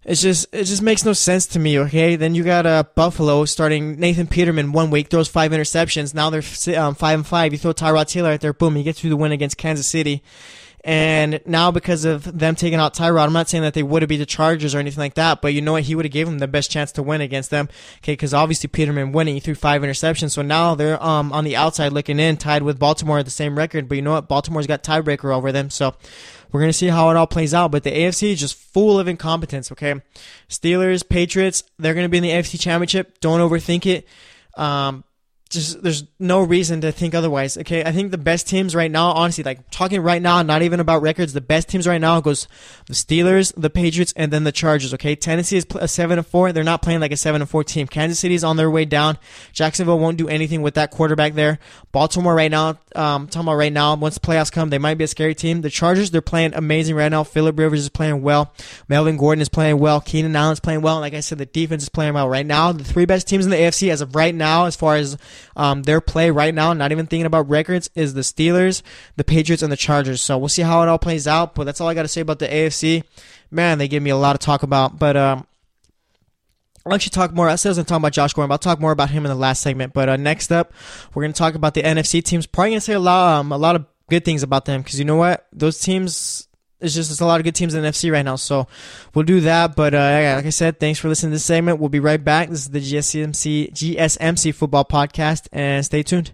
It's just it just makes no sense to me, okay? Then you got uh, Buffalo starting Nathan Peterman one week, throws five interceptions. Now they're um, five and five. You throw Tyrod Taylor out there, boom, you get through the win against Kansas City. And now because of them taking out Tyrod, I'm not saying that they would have beat the Chargers or anything like that, but you know what? He would have gave them the best chance to win against them, okay? Because obviously Peterman winning, he threw five interceptions, so now they're um on the outside looking in, tied with Baltimore at the same record. But you know what? Baltimore's got tiebreaker over them, so we're gonna see how it all plays out. But the A F C is just full of incompetence, okay? Steelers, Patriots, they're gonna be in the A F C Championship. Don't overthink it. Um. Just there's no reason to think otherwise. Okay, I think the best teams right now, honestly, like talking right now, not even about records. The best teams right now goes the Steelers, the Patriots, and then the Chargers. Okay, Tennessee is a seven and four. They're not playing like a seven and four team. Kansas City is on their way down. Jacksonville won't do anything with that quarterback there. Baltimore right now, um, talking about right now, once the playoffs come, they might be a scary team. The Chargers, they're playing amazing right now. Phillip Rivers is playing well. Melvin Gordon is playing well. Keenan Allen is playing well. And like I said, the defense is playing well right now. The three best teams in the A F C as of right now, as far as Um, their play right now, not even thinking about records, is the Steelers, the Patriots, and the Chargers. So we'll see how it all plays out, but that's all I got to say about the A F C. Man, they give me a lot to talk about, but um, I'll actually talk more. I said I was going to talk about Josh Gordon, but I'll talk more about him in the last segment. But uh, next up, we're going to talk about the N F C teams. Probably going to say a lot, um, a lot of good things about them, because you know what? Those teams... It's just it's a lot of good teams in the N F C right now, so we'll do that. But uh, like I said, thanks for listening to this segment. We'll be right back. This is the G S M C G S M C Football Podcast, and stay tuned.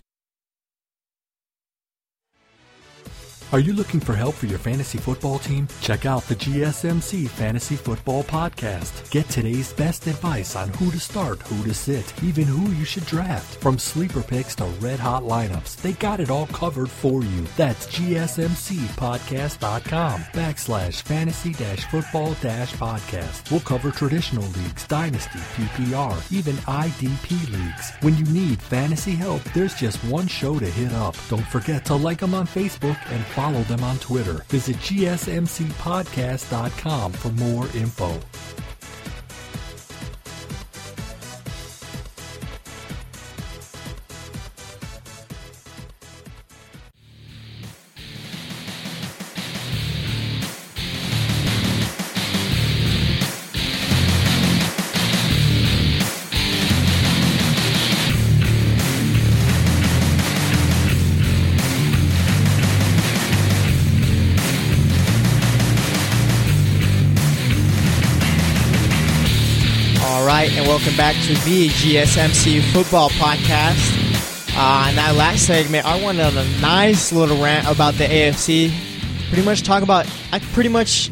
Are you looking for help for your fantasy football team? Check out the G S M C Fantasy Football Podcast. Get today's best advice on who to start, who to sit, even who you should draft. From sleeper picks to red-hot lineups, they got it all covered for you. That's gsmcpodcast.com backslash fantasy dash football dash podcast. We'll cover traditional leagues, dynasty, P P R, even I D P leagues. When you need fantasy help, there's just one show to hit up. Don't forget to like them on Facebook and follow them on Twitter. Visit G S M C podcast dot com for more info. And welcome back to the G S M C Football Podcast. Uh, in that last segment, I went on a nice little rant about the A F C. Pretty much talk about, I pretty much,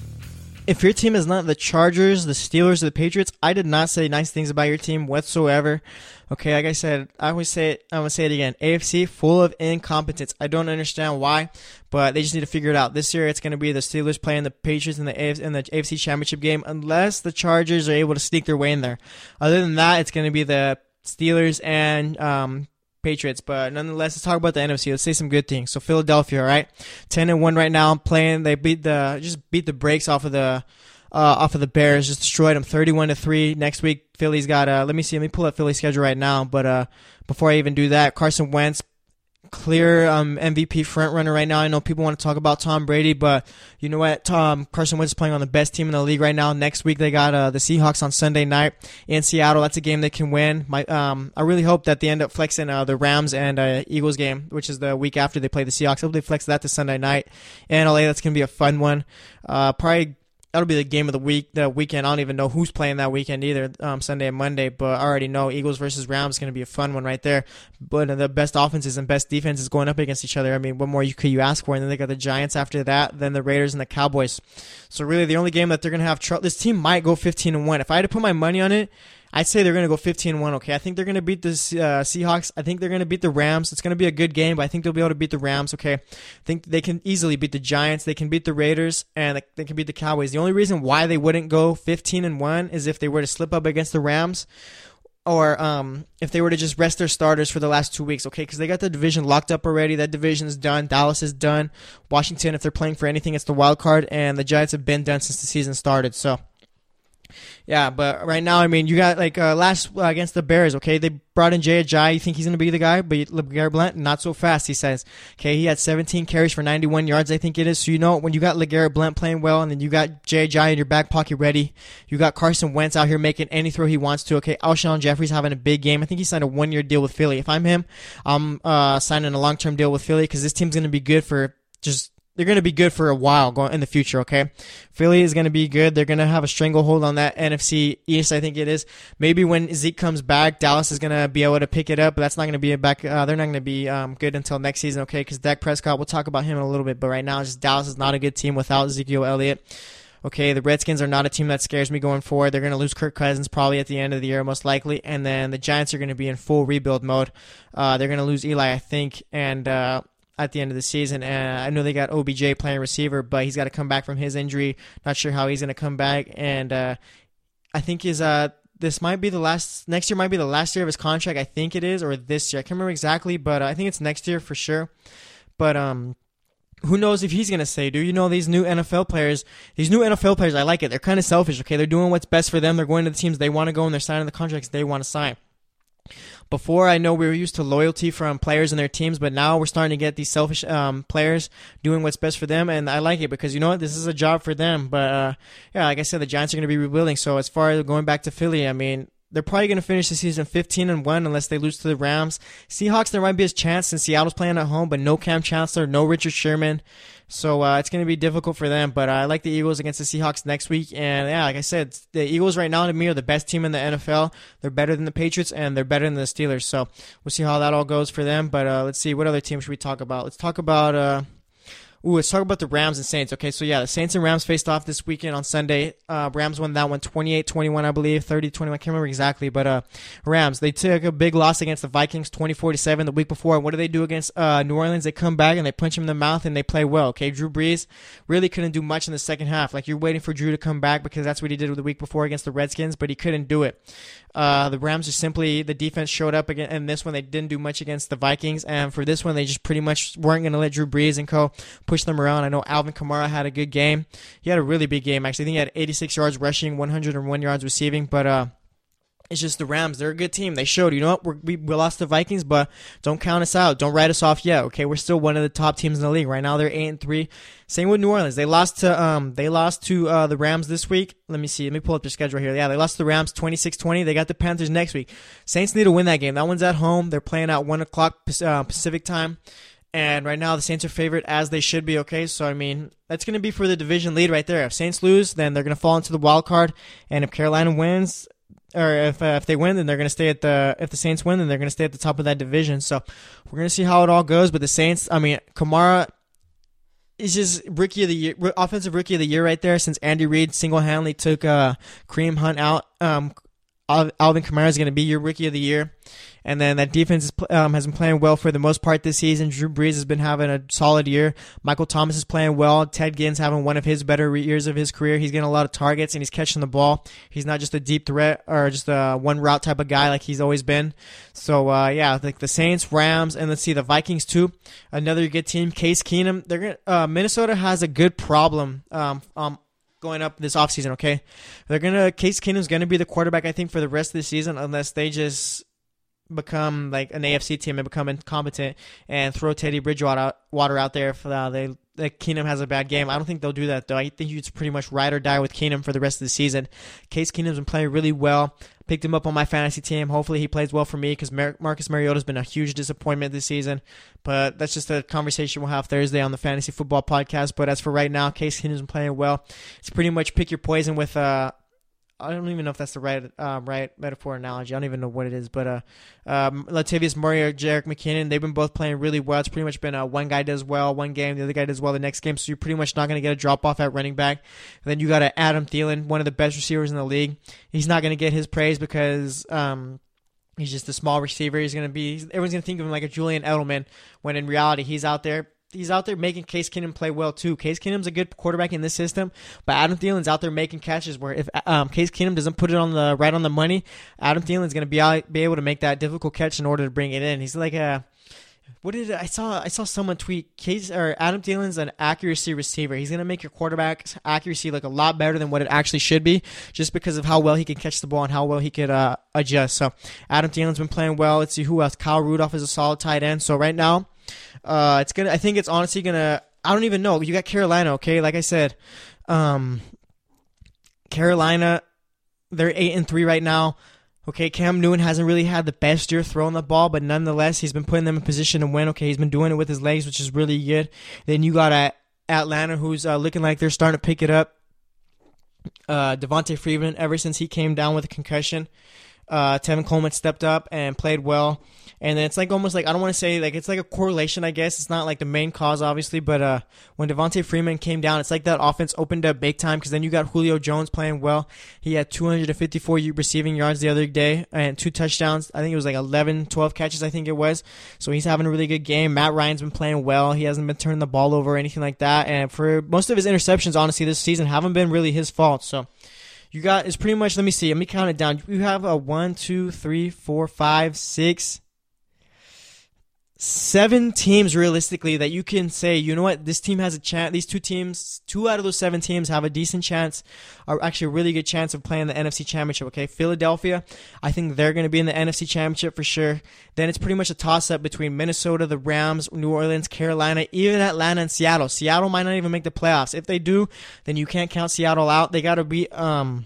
if your team is not the Chargers, the Steelers, or the Patriots, I did not say nice things about your team whatsoever. Okay, like I said, I always say it, I'm going to say it again. A F C, full of incompetence. I don't understand why, but they just need to figure it out. This year, it's going to be the Steelers playing the Patriots in the, A F C, in the A F C Championship game, unless the Chargers are able to sneak their way in there. Other than that, it's going to be the Steelers and um, Patriots. But nonetheless, let's talk about the N F C. Let's say some good things. So Philadelphia, all right, ten and one right now, playing. They beat the just beat the brakes off of the. Uh, off of the Bears, just destroyed them thirty-one to three. Next week, Philly's got, uh, let me see, let me pull up Philly's schedule right now. But uh, before I even do that, Carson Wentz, clear um, M V P front runner right now. I know people want to talk about Tom Brady, but you know what? Tom Carson Wentz is playing on the best team in the league right now. Next week, they got uh, the Seahawks on Sunday night in Seattle. That's a game they can win. My, um, I really hope that they end up flexing uh, the Rams and uh, Eagles game, which is the week after they play the Seahawks. I hope they flex that to Sunday night in L A. That's going to be a fun one. Uh, probably. That'll be the game of the week, the weekend. I don't even know who's playing that weekend either, um, Sunday and Monday, but I already know Eagles versus Rams is going to be a fun one right there. But the best offenses and best defenses going up against each other. I mean, what more you, could you ask for? And then they got the Giants after that, then the Raiders and the Cowboys. So really the only game that they're going to have trouble, this team might go fifteen and one. If I had to put my money on it, I'd say they're going to go fifteen and one, okay? I think they're going to beat the uh, Seahawks. I think they're going to beat the Rams. It's going to be a good game, but I think they'll be able to beat the Rams, okay? I think they can easily beat the Giants. They can beat the Raiders, and they can beat the Cowboys. The only reason why they wouldn't go fifteen and one is if they were to slip up against the Rams, or um, if they were to just rest their starters for the last two weeks, okay? Because they got the division locked up already. That division is done. Dallas is done. Washington, if they're playing for anything, it's the wild card, and the Giants have been done since the season started, so Yeah, but right now, I mean, you got like uh, last uh, against the Bears, okay? They brought in Jay Ajayi. You think he's going to be the guy? But LeGarrette Blount, not so fast, he says. Okay, he had seventeen carries for ninety-one yards, I think it is. So, you know, when you got LeGarrette Blount playing well, and then you got Jay Ajayi in your back pocket ready, you got Carson Wentz out here making any throw he wants to, okay? Alshon Jeffrey's having a big game. I think he signed a one-year deal with Philly. If I'm him, I'm uh, signing a long-term deal with Philly because this team's going to be good for just... They're going to be good for a while going in the future, okay? Philly is going to be good. They're going to have a stranglehold on that N F C East, I think it is. Maybe when Zeke comes back, Dallas is going to be able to pick it up, but that's not going to be a back. Uh, they're not going to be um, good until next season, okay? Because Dak Prescott, we'll talk about him in a little bit, but right now, just Dallas is not a good team without Ezekiel Elliott. Okay, the Redskins are not a team that scares me going forward. They're going to lose Kirk Cousins probably at the end of the year, most likely. And then the Giants are going to be in full rebuild mode. Uh, they're going to lose Eli, I think, and... Uh, at the end of the season. And I know they got O B J playing receiver, but he's got to come back from his injury. Not sure how he's going to come back. And uh, I think his uh, this might be the last, next year might be the last year of his contract. I think it is, or this year. I can't remember exactly, but uh, I think it's next year for sure. But um, who knows if he's going to stay, dude? You know, these new N F L players, these new N F L players, I like it. They're kind of selfish, okay? They're doing what's best for them. They're going to the teams they want to go, and they're signing the contracts they want to sign. Before, I know we were used to loyalty from players and their teams, but now we're starting to get these selfish um, players doing what's best for them, and I like it because, you know what, this is a job for them. But, uh, yeah, like I said, the Giants are going to be rebuilding. So as far as going back to Philly, I mean, they're probably going to finish the season fifteen and one unless they lose to the Rams. Seahawks, there might be a chance since Seattle's playing at home, but no Cam Chancellor, no Richard Sherman. So uh, it's going to be difficult for them. But uh, I like the Eagles against the Seahawks next week. And yeah, like I said, the Eagles right now to me are the best team in the N F L. They're better than the Patriots, and they're better than the Steelers. So we'll see how that all goes for them. But uh, let's see, what other team should we talk about? Let's talk about... Uh, Ooh, let's talk about the Rams and Saints. Okay, so yeah, the Saints and Rams faced off this weekend on Sunday. Uh, Rams won that one twenty-eight twenty-one, I believe, thirty twenty-one. I can't remember exactly, but uh, Rams, they took a big loss against the Vikings twenty-four to seven the week before. And what do they do against uh, New Orleans? They come back and they punch him in the mouth and they play well. Okay, Drew Brees really couldn't do much in the second half. Like, you're waiting for Drew to come back because that's what he did the week before against the Redskins, but he couldn't do it. Uh, the Rams just simply, the defense showed up again, and this one they didn't do much against the Vikings, and for this one they just pretty much weren't going to let Drew Brees and co. push them around. I know Alvin Kamara had a good game. He had a really big game, actually. I think he had eighty-six yards rushing, one hundred one yards receiving, but uh, it's just the Rams. They're a good team. They showed, you know what, We're, we we lost the Vikings, but don't count us out. Don't write us off yet, okay? We're still one of the top teams in the league. Right now they're eight and three. Same with New Orleans. They lost to um they lost to uh, the Rams this week. Let me see. Let me pull up their schedule here. Yeah, they lost to the Rams twenty-six twenty. They got the Panthers next week. Saints need to win that game. That one's at home. They're playing at one o'clock uh, Pacific time. And right now the Saints are favored, as they should be, okay? So, I mean, that's going to be for the division lead right there. If Saints lose, then they're going to fall into the wild card. And if Carolina wins, or if uh, if they win, then they're going to stay at the, if the Saints win, then they're going to stay at the top of that division. So, we're going to see how it all goes. But the Saints, I mean, Kamara is just rookie of the year, offensive rookie of the year right there, since Andy Reid single-handedly took uh, Kareem Hunt out. Um, Alvin Kamara is going to be your rookie of the year. And then that defense is, um, has been playing well for the most part this season. Drew Brees has been having a solid year. Michael Thomas is playing well. Ted Ginn's having one of his better years of his career. He's getting a lot of targets, and he's catching the ball. He's not just a deep threat or just a one-route type of guy like he's always been. So, uh, yeah, like the Saints, Rams, and let's see, the Vikings too. Another good team. Case Keenum. They're gonna, uh, Minnesota has a good problem um, um, going up this offseason, okay? They're gonna Case Keenum's going to be the quarterback, I think, for the rest of the season unless they just become like an A F C team and become incompetent and throw Teddy Bridgewater out, water out there if uh, they like Keenum has a bad game. I don't think they'll do that, though. I think it's pretty much ride or die with Keenum for the rest of the season. Case Keenum's been playing really well. Picked him up on my fantasy team. Hopefully he plays well for me because Mar- Marcus Mariota's been a huge disappointment this season. But that's just a conversation we'll have Thursday on the Fantasy Football Podcast. But as for right now, Case Keenum's been playing well. It's pretty much pick your poison with uh, I don't even know if that's the right um, right metaphor analogy. I don't even know what it is. But uh, um, Latavius Murray or Jerick McKinnon, they've been both playing really well. It's pretty much been uh, one guy does well one game, the other guy does well the next game. So you're pretty much not going to get a drop-off at running back. And then you got a Adam Thielen, one of the best receivers in the league. He's not going to get his praise because um, he's just a small receiver. He's going to be everyone's going to think of him like a Julian Edelman when in reality he's out there. He's out there making Case Keenum play well, too. Case Keenum's a good quarterback in this system, but Adam Thielen's out there making catches where if um, Case Keenum doesn't put it on the right on the money, Adam Thielen's going to be out, be able to make that difficult catch in order to bring it in. He's like a, What did I saw? I saw someone tweet. Case or Adam Thielen's an accuracy receiver. He's gonna make your quarterback's accuracy look a lot better than what it actually should be, just because of how well he can catch the ball and how well he could uh, adjust. So Adam Thielen's been playing well. Let's see who else. Kyle Rudolph is a solid tight end. So right now, uh, it's gonna. I think it's honestly gonna. I don't even know. You got Carolina. Okay, like I said, um, Carolina. They're eight and three right now. Okay, Cam Newton hasn't really had the best year throwing the ball, but nonetheless, he's been putting them in position to win. Okay, he's been doing it with his legs, which is really good. Then you got uh, Atlanta, who's uh, looking like they're starting to pick it up. Uh, Devontae Freeman, ever since he came down with a concussion, uh, Tevin Coleman stepped up and played well. And then it's like almost like, I don't want to say, like it's like a correlation, I guess. It's not like the main cause, obviously, but uh, when Devontae Freeman came down, it's like that offense opened up big time, because then you got Julio Jones playing well. He had two hundred fifty-four receiving yards the other day and two touchdowns. I think it was like eleven, twelve catches, I think it was. So he's having a really good game. Matt Ryan's been playing well. He hasn't been turning the ball over or anything like that. And for most of his interceptions, honestly, this season haven't been really his fault. So you got, it's pretty much, let me see, let me count it down. You have a one, two, three, four, five, six, seven teams realistically that you can say, you know what, this team has a chance. These two teams, two out of those seven teams have a decent chance, or actually a really good chance of playing the N F C Championship. Okay, Philadelphia, I think they're going to be in the N F C Championship for sure. Then it's pretty much a toss-up between Minnesota, the Rams, New Orleans, Carolina, even Atlanta and Seattle. Seattle might not even make the playoffs. If they do, then you can't count Seattle out. They got to be um.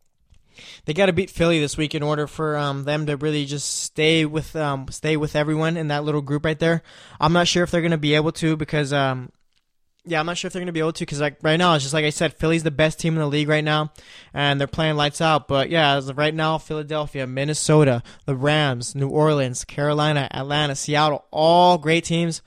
They got to beat Philly this week in order for um, them to really just stay with um, stay with everyone in that little group right there. I'm not sure if they're going to be able to because, um, yeah, I'm not sure if they're going to be able to because like right now, it's just like I said, Philly's the best team in the league right now, and they're playing lights out. But yeah, as of right now, Philadelphia, Minnesota, the Rams, New Orleans, Carolina, Atlanta, Seattle, all great teams.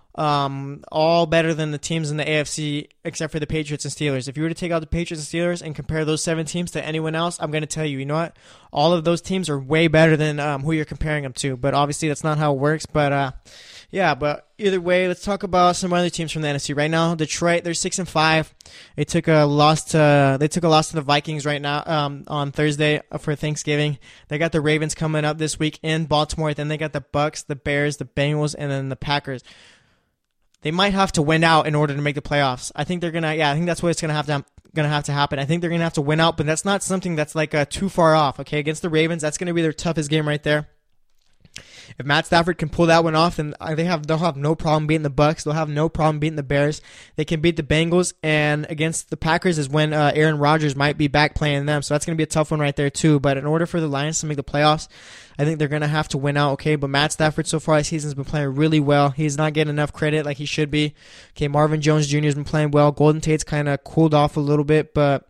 Um, all better than the teams in the A F C except for the Patriots and Steelers. If you were to take out the Patriots and Steelers and compare those seven teams to anyone else, I'm going to tell you, you know what? All of those teams are way better than um, who you're comparing them to. But obviously that's not how it works. But uh, yeah, but either way, let's talk about some other teams from the N F C right now. Detroit, they're six and five. They took a loss to they took a loss to the Vikings right now um, on Thursday for Thanksgiving. They got the Ravens coming up this week in Baltimore. Then they got the Bucks, the Bears, the Bengals, and then the Packers. They might have to win out in order to make the playoffs. I think they're gonna. Yeah, I think that's what it's gonna have to gonna have to happen. I think they're gonna have to win out, but that's not something that's like uh, too far off. Okay, against the Ravens, that's gonna be their toughest game right there. If Matt Stafford can pull that one off, then they have they'll have no problem beating the Bucks. They'll have no problem beating the Bears. They can beat the Bengals, and against the Packers is when uh, Aaron Rodgers might be back playing them. So that's going to be a tough one right there too. But in order for the Lions to make the playoffs, I think they're going to have to win out. Okay, but Matt Stafford so far this season has been playing really well. He's not getting enough credit like he should be. Okay, Marvin Jones Junior has been playing well. Golden Tate's kind of cooled off a little bit, but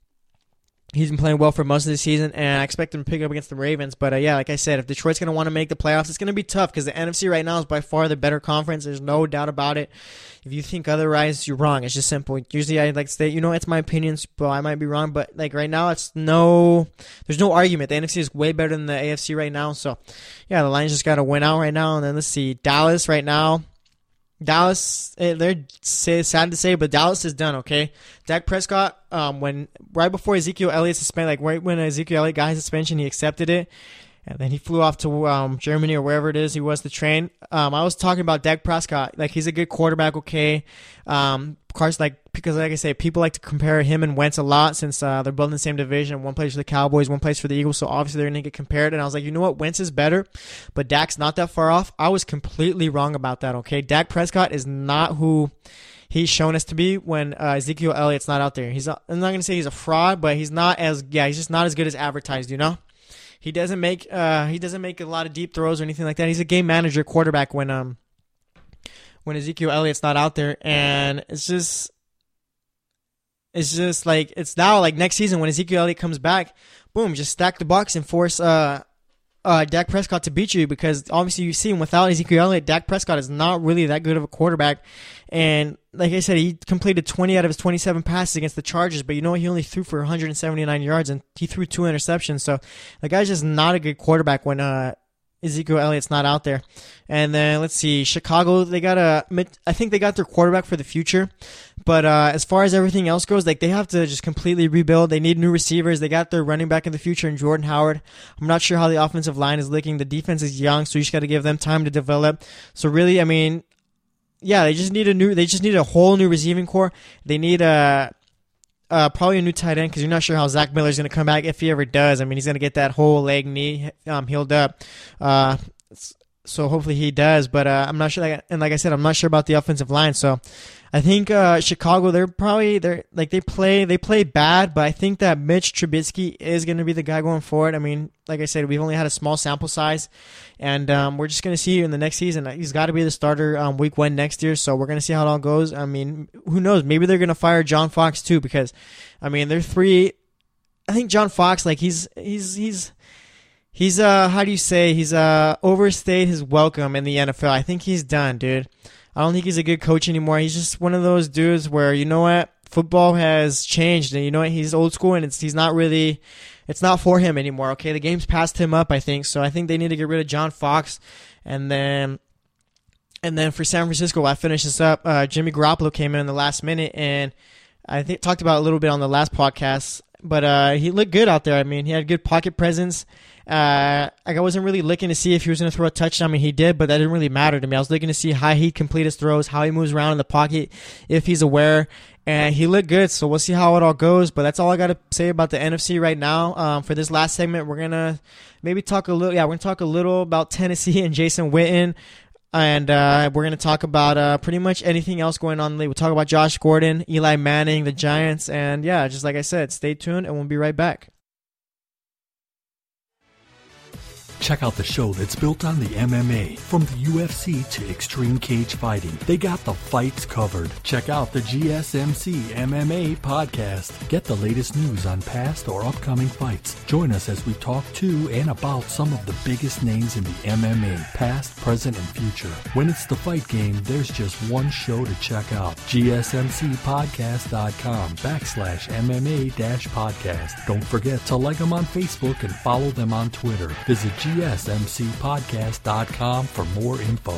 he's been playing well for most of the season, and I expect him to pick up against the Ravens. But, uh, yeah, like I said, if Detroit's going to want to make the playoffs, it's going to be tough because the N F C right now is by far the better conference. There's no doubt about it. If you think otherwise, you're wrong. It's just simple. Usually I like to say, you know, it's my opinion, but I might be wrong. But, like, right now, it's no – there's no argument. The N F C is way better than the A F C right now. So, yeah, the Lions just got to win out right now. And then let's see. Dallas right now. Dallas, they're sad to say, but Dallas is done, okay? Dak Prescott, um, when right before Ezekiel Elliott suspended, like right when Ezekiel Elliott got his suspension, he accepted it, and then he flew off to um, Germany or wherever it is he was to train. Um, I was talking about Dak Prescott. Like, he's a good quarterback, okay? Um, of course, like, because like I say, people like to compare him and Wentz a lot since uh, they're both in the same division. One plays for the Cowboys, one plays for the Eagles, so obviously they're going to get compared. And I was like, you know what? Wentz is better, but Dak's not that far off. I was completely wrong about that, okay? Dak Prescott is not who he's shown us to be when uh, Ezekiel Elliott's not out there. He's not, I'm not going to say he's a fraud, but he's not as, yeah, he's just not as good as advertised, you know? He doesn't make uh, he doesn't make a lot of deep throws or anything like that. He's a game manager quarterback when um when Ezekiel Elliott's not out there, and it's just it's just like it's now like next season when Ezekiel Elliott comes back, boom, just stack the box and force uh uh Dak Prescott to beat you, because obviously you see him without Ezekiel Elliott, Dak Prescott is not really that good of a quarterback. And like I said, he completed twenty out of his twenty-seven passes against the Chargers, but you know he only threw for one hundred seventy-nine yards and he threw two interceptions. So the guy's just not a good quarterback when uh, Ezekiel Elliott's not out there. And then let's see, Chicago, they got a, I think they got their quarterback for the future, But uh, as far as everything else goes, like they have to just completely rebuild. They need new receivers. They got their running back in the future in Jordan Howard. I'm not sure how the offensive line is looking. The defense is young, so you just got to give them time to develop. So really, I mean, yeah, they just need a new. They just need a whole new receiving core. They need a. Uh, probably a new tight end because you're not sure how Zach Miller's going to come back if he ever does. I mean, he's going to get that whole leg, knee um, healed up. Uh, so hopefully he does. But uh, I'm not sure. Like, and like I said, I'm not sure about the offensive line. So I think uh, Chicago, they're probably they're like they play they play bad, but I think that Mitch Trubisky is going to be the guy going forward. I mean, like I said, we've only had a small sample size, and um, we're just going to see in the next season. He's got to be the starter um, week one next year, so we're going to see how it all goes. I mean, who knows? Maybe they're going to fire John Fox too, because I mean, they're three. I think John Fox, like he's he's he's. He's uh how do you say he's uh overstayed his welcome in the N F L. I think he's done, dude. I don't think he's a good coach anymore. He's just one of those dudes where, you know what, football has changed, and you know what, he's old school, and it's he's not really, it's not for him anymore. Okay, the game's passed him up, I think. So I think they need to get rid of John Fox, and then and then for San Francisco, I finish this up. Uh, Jimmy Garoppolo came in in the last minute, and I think talked about it a little bit on the last podcast, but uh, he looked good out there. I mean, he had good pocket presence. Uh, like I wasn't really looking to see if he was going to throw a touchdown. I mean, he did, but that didn't really matter to me. I was looking to see how he complete his throws, how he moves around in the pocket, if he's aware, and he looked good. So we'll see how it all goes. But that's all I got to say about the N F C right now. Um, for this last segment, we're gonna maybe talk a little. Yeah, we're gonna talk a little about Tennessee and Jason Witten. And uh, we're going to talk about uh, pretty much anything else going on. We'll talk about Josh Gordon, Eli Manning, the Giants. And, yeah, just like I said, stay tuned, and we'll be right back. Check out the show that's built on the M M A. From the U F C to extreme cage fighting, they got the fights covered. Check out the G S M C M M A podcast. Get the latest news on past or upcoming fights. Join us as we talk to and about some of the biggest names in the M M A, past, present, and future. When it's the fight game, there's just one show to check out. G S M C podcast dot com backslash M M A dash podcast. Don't forget to like them on Facebook and follow them on Twitter. Visit G S M C podcast dot com for more info.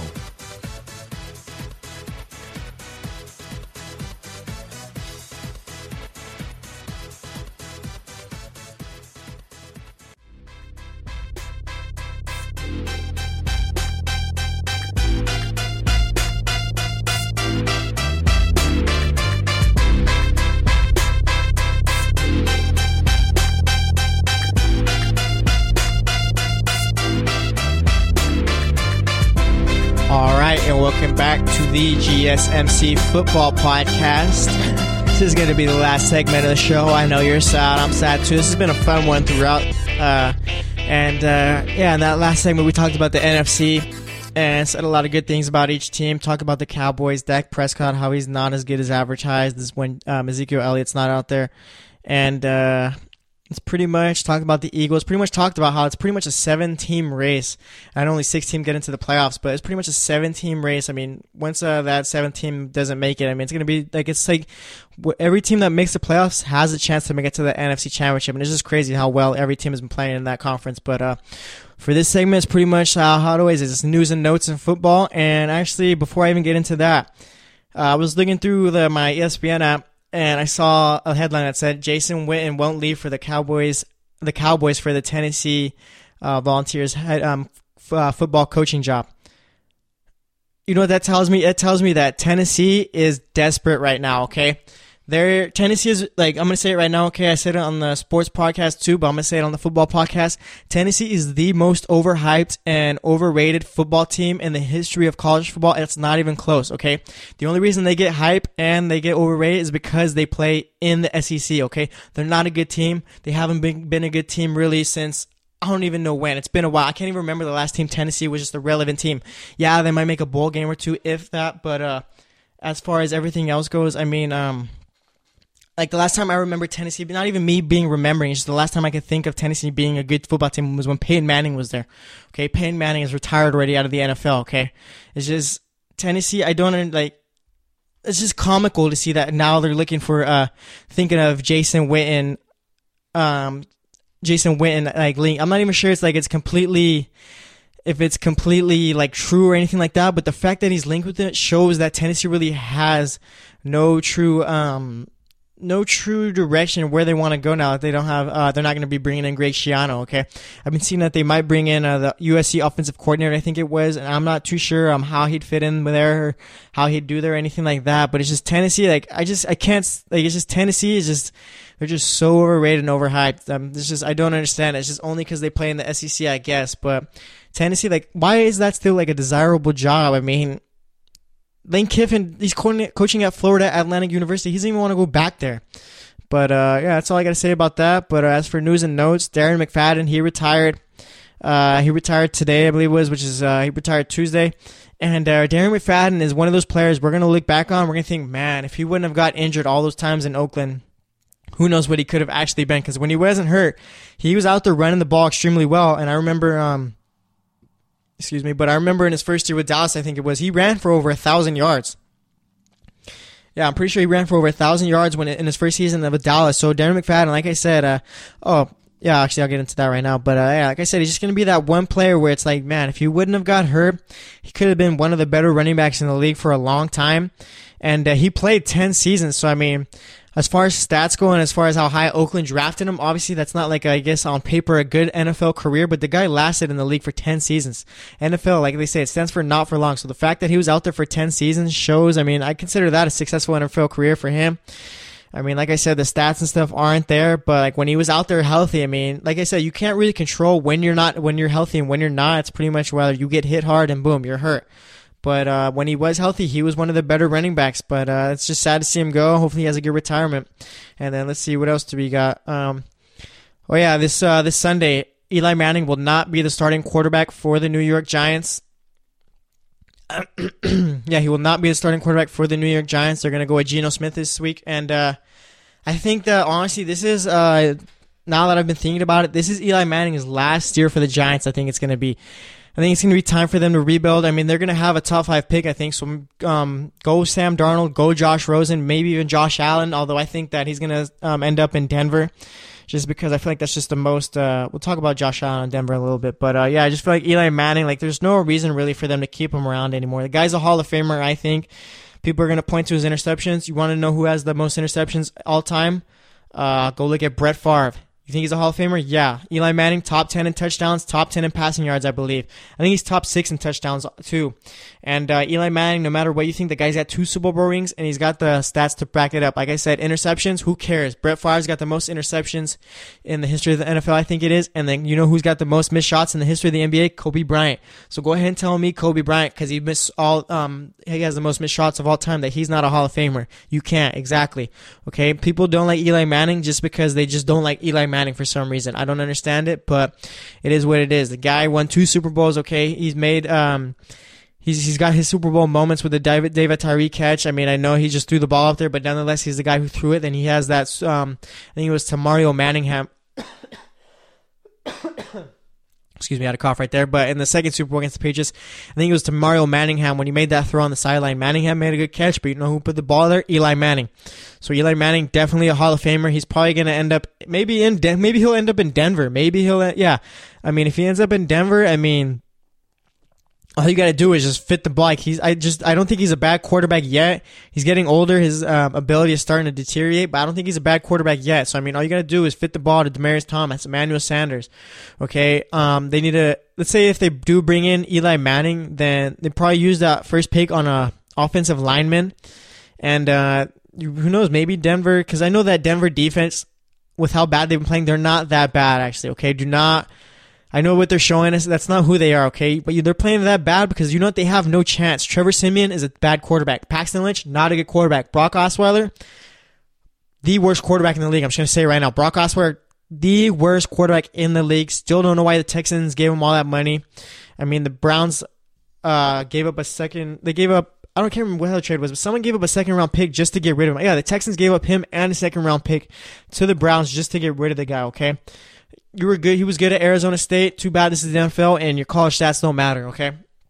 Welcome back to the G S M C Football Podcast. This is going to be the last segment of the show. I know you're sad. I'm sad too. This has been a fun one throughout. Uh, and uh, yeah, in that last segment, we talked about the N F C and said a lot of good things about each team. Talk about the Cowboys, Dak Prescott, how he's not as good as advertised. This is when um, Ezekiel Elliott's not out there. And uh, it's pretty much talked about the Eagles. Pretty much talked about how it's pretty much a seven-team race. And only six teams get into the playoffs, but it's pretty much a seven-team race. I mean, once uh, that seventh team doesn't make it, I mean, it's going to be like it's like every team that makes the playoffs has a chance to make it to the N F C Championship. And it's just crazy how well every team has been playing in that conference. But uh, for this segment, it's pretty much uh, how it always is. It's news and notes in football. And actually, before I even get into that, uh, I was looking through the, my E S P N app, and I saw a headline that said Jason Witten won't leave for the Cowboys. The Cowboys for the Tennessee uh, Volunteers head, um, f- uh, football coaching job. You know what that tells me? It tells me that Tennessee is desperate right now. Okay, they're Tennessee is like I'm gonna say it right now. Okay, I said it on the sports podcast too, but I'm gonna say it on the football podcast. Tennessee is the most overhyped and overrated football team in the history of college football. It's not even close. Okay, the only reason they get hype and they get overrated is because they play in the S E C. Okay, they're not a good team. They haven't been been a good team really since I don't even know when. It's been a while. I can't even remember the last team Tennessee was just a relevant team. Yeah, they might make a bowl game or two if that, but uh, as far as everything else goes, I mean, um. Like, the last time I remember Tennessee, not even me being remembering, it's just the last time I could think of Tennessee being a good football team was when Peyton Manning was there. Okay, Peyton Manning is retired already out of the N F L, okay? It's just, Tennessee, I don't, like, it's just comical to see that now they're looking for, uh, thinking of Jason Witten, um, Jason Witten, like, link. I'm not even sure it's, like, it's completely, if it's completely like true or anything like that, but the fact that he's linked with it shows that Tennessee really has no true um no true direction where they want to go now. They don't have uh they're not going to be bringing in Greg Schiano. Okay, I've been seeing that they might bring in uh, the U S C offensive coordinator, I think it was, and I'm not too sure um how he'd fit in there, or how he'd do there, or anything like that. But it's just Tennessee. Like I just I can't like it's just Tennessee is just they're just so overrated and overhyped. Um, it's just I don't understand. It's just only because they play in the S E C, I guess. But Tennessee, like, why is that still like a desirable job? I mean, Lane Kiffin, he's co- coaching at Florida Atlantic University. He doesn't even want to go back there. But uh, yeah, that's all I got to say about that. But uh, as for news and notes, Darren McFadden, he retired. Uh, he retired today, I believe it was, which is uh, he retired Tuesday. And uh, Darren McFadden is one of those players we're going to look back on. We're going to think, man, if he wouldn't have got injured all those times in Oakland, who knows what he could have actually been. Because when he wasn't hurt, he was out there running the ball extremely well. And I remember... Um, Excuse me, but I remember in his first year with Dallas, I think it was, he ran for over a thousand yards. Yeah, I'm pretty sure he ran for over a thousand yards when in his first season with Dallas. So Darren McFadden, like I said, uh, oh yeah, actually I'll get into that right now. But uh, yeah, like I said, he's just gonna be that one player where it's like, man, if he wouldn't have got hurt, he could have been one of the better running backs in the league for a long time. And uh, he played ten seasons, so I mean, as far as stats go and as far as how high Oakland drafted him, obviously that's not like, I guess, on paper a good N F L career, but the guy lasted in the league for ten seasons. N F L, like they say, it stands for not for long. So the fact that he was out there for ten seasons shows, I mean, I consider that a successful N F L career for him. I mean, like I said, the stats and stuff aren't there, but like when he was out there healthy, I mean, like I said, you can't really control when you're not, when you're healthy and when you're not. It's pretty much whether you get hit hard and boom, you're hurt. But uh, when he was healthy, he was one of the better running backs. But uh, it's just sad to see him go. Hopefully he has a good retirement. And then let's see, what else do we got? Um, oh, yeah, this uh, this Sunday, Eli Manning will not be the starting quarterback for the New York Giants. Yeah, he will not be the starting quarterback for the New York Giants. They're going to go with Geno Smith this week. And uh, I think that, honestly, this is, uh, now that I've been thinking about it, this is Eli Manning's last year for the Giants, I think it's going to be. I think it's going to be time for them to rebuild. I mean, they're going to have a top five pick, I think. So um, go Sam Darnold, go Josh Rosen, maybe even Josh Allen, although I think that he's going to um, end up in Denver just because I feel like that's just the most uh, – we'll talk about Josh Allen in Denver in a little bit. But, uh, yeah, I just feel like Eli Manning, like there's no reason really for them to keep him around anymore. The guy's a Hall of Famer, I think. People are going to point to his interceptions. You want to know who has the most interceptions all time? Uh, go look at Brett Favre. You think he's a Hall of Famer? Yeah. Eli Manning, top ten in touchdowns, top ten in passing yards, I believe. I think he's top six in touchdowns, too. And uh, Eli Manning, no matter what you think, the guy's got two Super Bowl rings, and he's got the stats to back it up. Like I said, interceptions, who cares? Brett Favre's got the most interceptions in the history of the N F L, I think it is. And then you know who's got the most missed shots in the history of the N B A? Kobe Bryant. So go ahead and tell me Kobe Bryant, because he missed all, um, he has the most missed shots of all time, that he's not a Hall of Famer. You can't, exactly. Okay? People don't like Eli Manning just because they just don't like Eli Manning for some reason. I don't understand it, but it is what it is. The guy won two Super Bowls, okay? He's made, um, he's he's got his Super Bowl moments with the David, David Tyree catch. I mean, I know he just threw the ball up there, but nonetheless, he's the guy who threw it, and he has that, um, I think it was to Mario Manningham. Excuse me, I had a cough right there. But in the second Super Bowl against the Patriots, I think it was to Mario Manningham when he made that throw on the sideline. Manningham made a good catch, but you know who put the ball there? Eli Manning. So Eli Manning, definitely a Hall of Famer. He's probably going to end up, maybe in, Den- maybe he'll end up in Denver. Maybe he'll, yeah. I mean, if he ends up in Denver, I mean, all you got to do is just fit the ball. Like he's, I just, I don't think he's a bad quarterback yet. He's getting older. His um, ability is starting to deteriorate, but I don't think he's a bad quarterback yet. So, I mean, all you got to do is fit the ball to Demaryius Thomas, Emmanuel Sanders. Okay. Um, they need to, let's say if they do bring in Eli Manning, then they probably use that first pick on a offensive lineman. And, uh, who knows, maybe Denver, because I know that Denver defense, with how bad they've been playing, they're not that bad, actually. Okay. Do not, I know what they're showing us. That's not who they are, okay? But they're playing that bad because you know what? They have no chance. Trevor Siemian is a bad quarterback. Paxton Lynch, not a good quarterback. Brock Osweiler, the worst quarterback in the league. I'm just going to say it right now. Brock Osweiler, the worst quarterback in the league. Still don't know why the Texans gave him all that money. I mean, the Browns uh, gave up a second. They gave up, I don't can't remember what the trade was, but someone gave up a second round pick just to get rid of him. Yeah, the Texans gave up him and a second round pick to the Browns just to get rid of the guy, okay? You were good. He was good at Arizona State. Too bad this is the N F L, and your college stats don't matter, okay?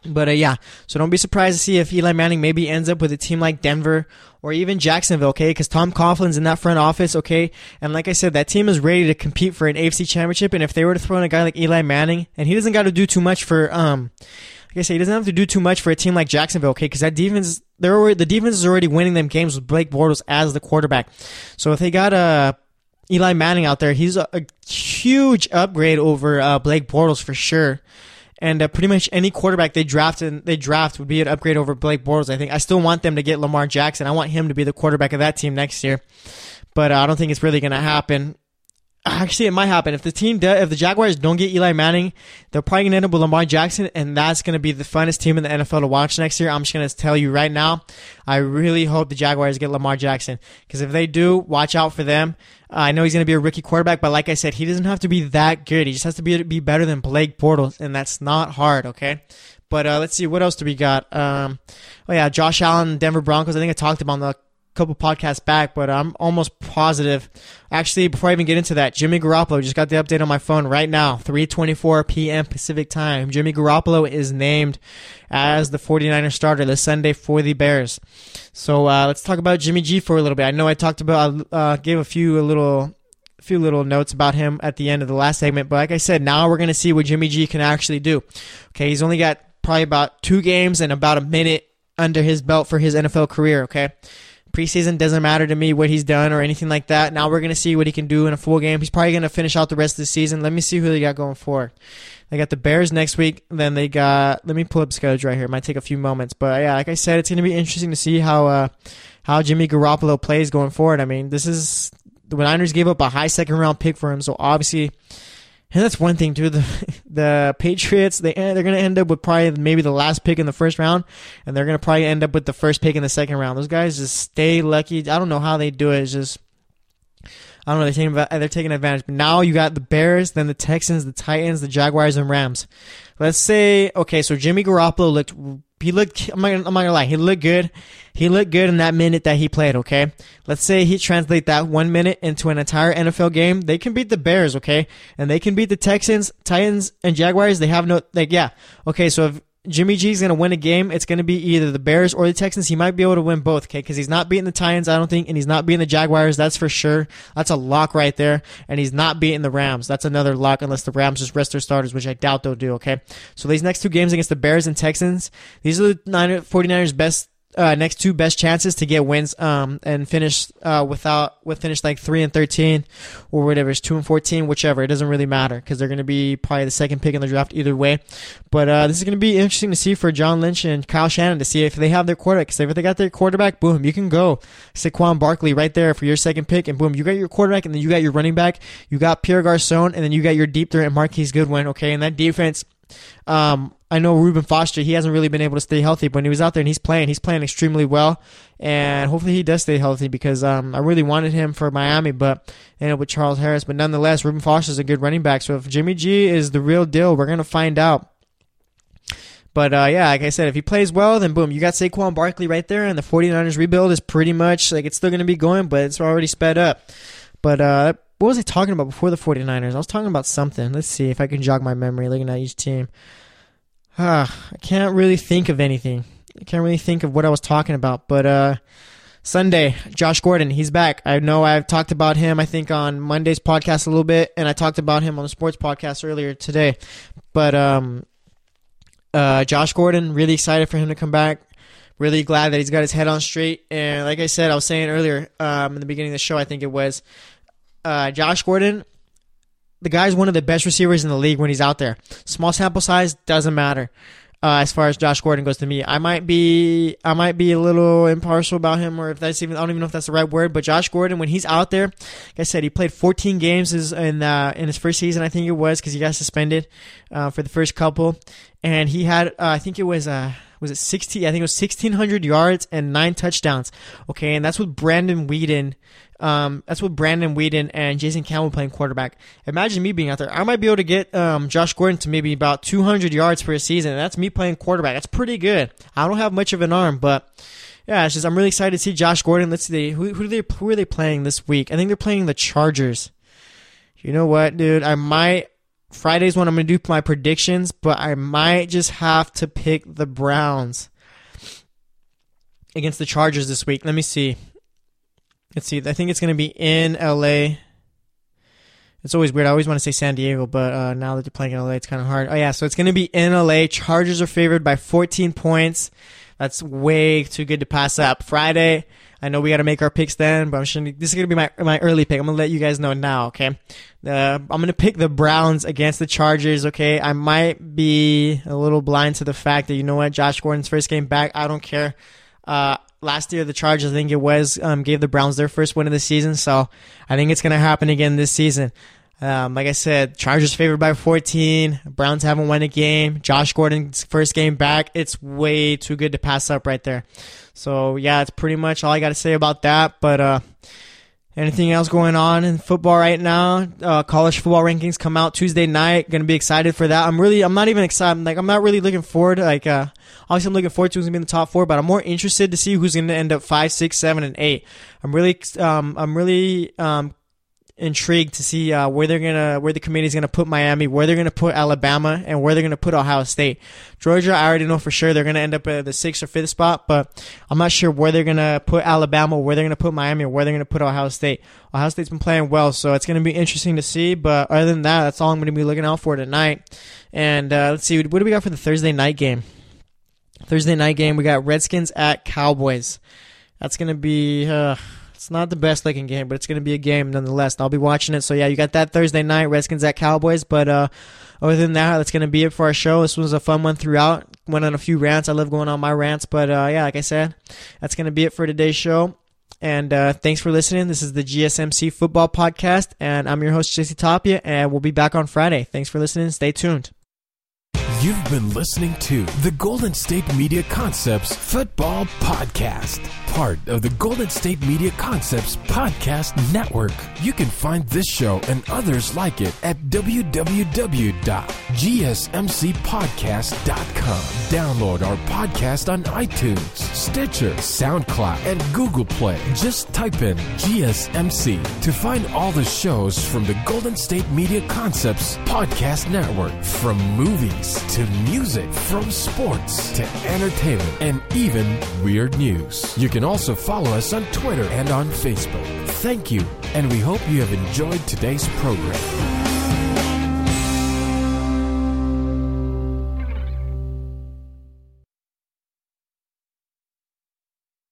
But uh, yeah, so don't be surprised to see if Eli Manning maybe ends up with a team like Denver or even Jacksonville, okay? Because Tom Coughlin's in that front office, okay? And like I said, that team is ready to compete for an A F C championship. And if they were to throw in a guy like Eli Manning, and he doesn't got to do too much for, um, like I say, he doesn't have to do too much for a team like Jacksonville, okay? Because that defense, they're already, the defense is already winning them games with Blake Bortles as the quarterback. So if they got a Eli Manning out there, he's a, a huge upgrade over uh, Blake Bortles for sure. And uh, pretty much any quarterback they draft and they draft would be an upgrade over Blake Bortles. I think I still want them to get Lamar Jackson. I want him to be the quarterback of that team next year, but uh, I don't think it's really going to happen. Actually, it might happen if the team, do, if the Jaguars don't get Eli Manning, they're probably going to end up with Lamar Jackson, and that's going to be the funnest team in the N F L to watch next year. I'm just going to tell you right now, I really hope the Jaguars get Lamar Jackson, because if they do, watch out for them. Uh, I know he's going to be a rookie quarterback, but like I said, he doesn't have to be that good. He just has to be be better than Blake Bortles, and that's not hard, okay? But uh, let's see, what else do we got? Um, oh yeah, Josh Allen, Denver Broncos. I think I talked about the couple podcasts back, but I'm almost positive. Actually, before I even get into that, Jimmy Garoppolo, just got the update on my phone right now, three twenty-four p.m. Pacific time. Jimmy Garoppolo is named as the 49ers starter this Sunday for the Bears. So uh, let's talk about Jimmy G for a little bit. I know I talked about, uh, gave a few a little, a few little notes about him at the end of the last segment, but like I said, now we're gonna see what Jimmy G can actually do. Okay, he's only got probably about two games and about a minute under his belt for his N F L career. Okay. Preseason doesn't matter to me what he's done or anything like that. Now we're going to see what he can do in a full game. He's probably going to finish out the rest of the season. Let me see who they got going forward. They got the Bears next week. Then they got, let me pull up the schedule right here. It might take a few moments. But yeah, like I said, it's going to be interesting to see how uh, how Jimmy Garoppolo plays going forward. I mean, this is, the Niners gave up a high second round pick for him. So obviously, and that's one thing too. The the Patriots, they they're gonna end up with probably maybe the last pick in the first round, and they're gonna probably end up with the first pick in the second round. Those guys just stay lucky. I don't know how they do it. It's just, I don't know. They're taking they're taking advantage. But now you got the Bears, then the Texans, the Titans, the Jaguars, and Rams. Let's say, okay, so Jimmy Garoppolo looked. He looked. I'm not, I'm not gonna lie. He looked good. He looked good in that minute that he played. Okay. Let's say he translate that one minute into an entire N F L game. They can beat the Bears. Okay, and they can beat the Texans, Titans, and Jaguars. They have no like. Yeah. Okay. So if Jimmy G is gonna win a game, it's gonna be either the Bears or the Texans. He might be able to win both. Okay, because he's not beating the Titans, I don't think, and he's not beating the Jaguars. That's for sure. That's a lock right there. And he's not beating the Rams. That's another lock unless the Rams just rest their starters, which I doubt they'll do. Okay. So these next two games against the Bears and Texans, these are the 49ers' best. Uh, next two best chances to get wins um, and finish uh, without with finish like three and thirteen or whatever. It's two and fourteen, whichever. It doesn't really matter because they're going to be probably the second pick in the draft either way. But uh, this is going to be interesting to see for John Lynch and Kyle Shanahan to see if they have their quarterback. Because if they got their quarterback, boom, you can go Saquon Barkley right there for your second pick, and boom, you got your quarterback, and then you got your running back, you got Pierre Garcon, and then you got your deep threat and Marquise Goodwin. Okay, and that defense. Um, I know Reuben Foster, he hasn't really been able to stay healthy, but when he was out there and he's playing, he's playing extremely well, and hopefully he does stay healthy because um, I really wanted him for Miami, but ended up with Charles Harris. But nonetheless, Reuben Foster is a good running back, so if Jimmy G is the real deal, we're going to find out. But uh, yeah, like I said, if he plays well, then boom, you got Saquon Barkley right there, and the 49ers rebuild is pretty much, like, it's still going to be going, but it's already sped up. But uh, what was I talking about before the 49ers? I was talking about something. Let's see if I can jog my memory looking at each team. Ah, I can't really think of anything. I can't really think of what I was talking about. But uh, Sunday, Josh Gordon, he's back. I know I've talked about him, I think, on Monday's podcast a little bit, and I talked about him on the sports podcast earlier today. But um, uh, Josh Gordon, really excited for him to come back. Really glad that he's got his head on straight. And like I said, I was saying earlier um, in the beginning of the show, I think it was, uh, Josh Gordon, the guy's one of the best receivers in the league when he's out there. Small sample size, doesn't matter. Uh, as far as Josh Gordon goes to me, I might be, I might be a little impartial about him, or if that's even, I don't even know if that's the right word. But Josh Gordon, when he's out there, like I said, he played fourteen games in uh, in his first season, I think it was, because he got suspended uh, for the first couple, and he had, uh, I think it was, uh, was it sixteen? I think it was sixteen hundred yards and nine touchdowns. Okay, and that's with Brandon Weeden. Um, that's with Brandon Weeden and Jason Campbell playing quarterback. Imagine me being out there. I might be able to get um, Josh Gordon to maybe about two hundred yards per season. And that's me playing quarterback. That's pretty good. I don't have much of an arm, but yeah, it's just I'm really excited to see Josh Gordon. Let's see, who who, do they, who are they playing this week? I think they're playing the Chargers. You know what, dude? I might Friday's when I'm going to do my predictions, but I might just have to pick the Browns against the Chargers this week. Let me see. Let's see. I think it's going to be in L A. It's always weird. I always want to say San Diego, but uh, now that they're playing in L A, it's kind of hard. Oh, yeah, so it's going to be in L A. Chargers are favored by fourteen points. That's way too good to pass up. Friday, I know we got to make our picks then, but I'm sure this is going to be my my early pick. I'm going to let you guys know now, okay? Uh, I'm going to pick the Browns against the Chargers, okay? I might be a little blind to the fact that, you know what, Josh Gordon's first game back. I don't care. Uh, last year, the Chargers, I think it was, um, gave the Browns their first win of the season, so I think it's going to happen again this season. Um, like I said, Chargers favored by fourteen. Browns haven't won a game. Josh Gordon's first game back. It's way too good to pass up right there. So, yeah, it's pretty much all I got to say about that. But uh, anything else going on in football right now? Uh, college football rankings come out Tuesday night. Going to be excited for that. I'm really, I'm not even excited. Like, I'm not really looking forward. Like, uh, obviously, I'm looking forward to who's going to be in the top four, but I'm more interested to see who's going to end up five, six, seven, and eight. I'm really, um, I'm really, um. intrigued to see uh, where they're gonna, where the committee's gonna put Miami, where they're gonna put Alabama, and where they're gonna put Ohio State. Georgia, I already know for sure they're gonna end up at the sixth or fifth spot, but I'm not sure where they're gonna put Alabama, where they're gonna put Miami, or where they're gonna put Ohio State. Ohio State's been playing well, so it's gonna be interesting to see. But other than that, that's all I'm gonna be looking out for tonight. And uh, let's see, what do we got for the Thursday night game? Thursday night game, we got Redskins at Cowboys. That's gonna be. Uh, It's not the best looking game, but it's going to be a game nonetheless. I'll be watching it. So, yeah, you got that Thursday night, Redskins at Cowboys. But uh, other than that, that's going to be it for our show. This was a fun one throughout. Went on a few rants. I love going on my rants. But, uh, yeah, like I said, that's going to be it for today's show. And uh, thanks for listening. This is the G S M C Football Podcast. And I'm your host, Jesse Tapia. And we'll be back on Friday. Thanks for listening. Stay tuned. You've been listening to the Golden State Media Concepts Football Podcast, part of the Golden State Media Concepts Podcast Network. You can find this show and others like it at w w w dot g s m c podcast dot com. Download our podcast on iTunes, Stitcher, SoundCloud, and Google Play. Just type in G S M C to find all the shows from the Golden State Media Concepts Podcast Network, from movies to music, from sports to entertainment, and even weird news. You can also follow us on Twitter and on Facebook. Thank you, and we hope you have enjoyed today's program.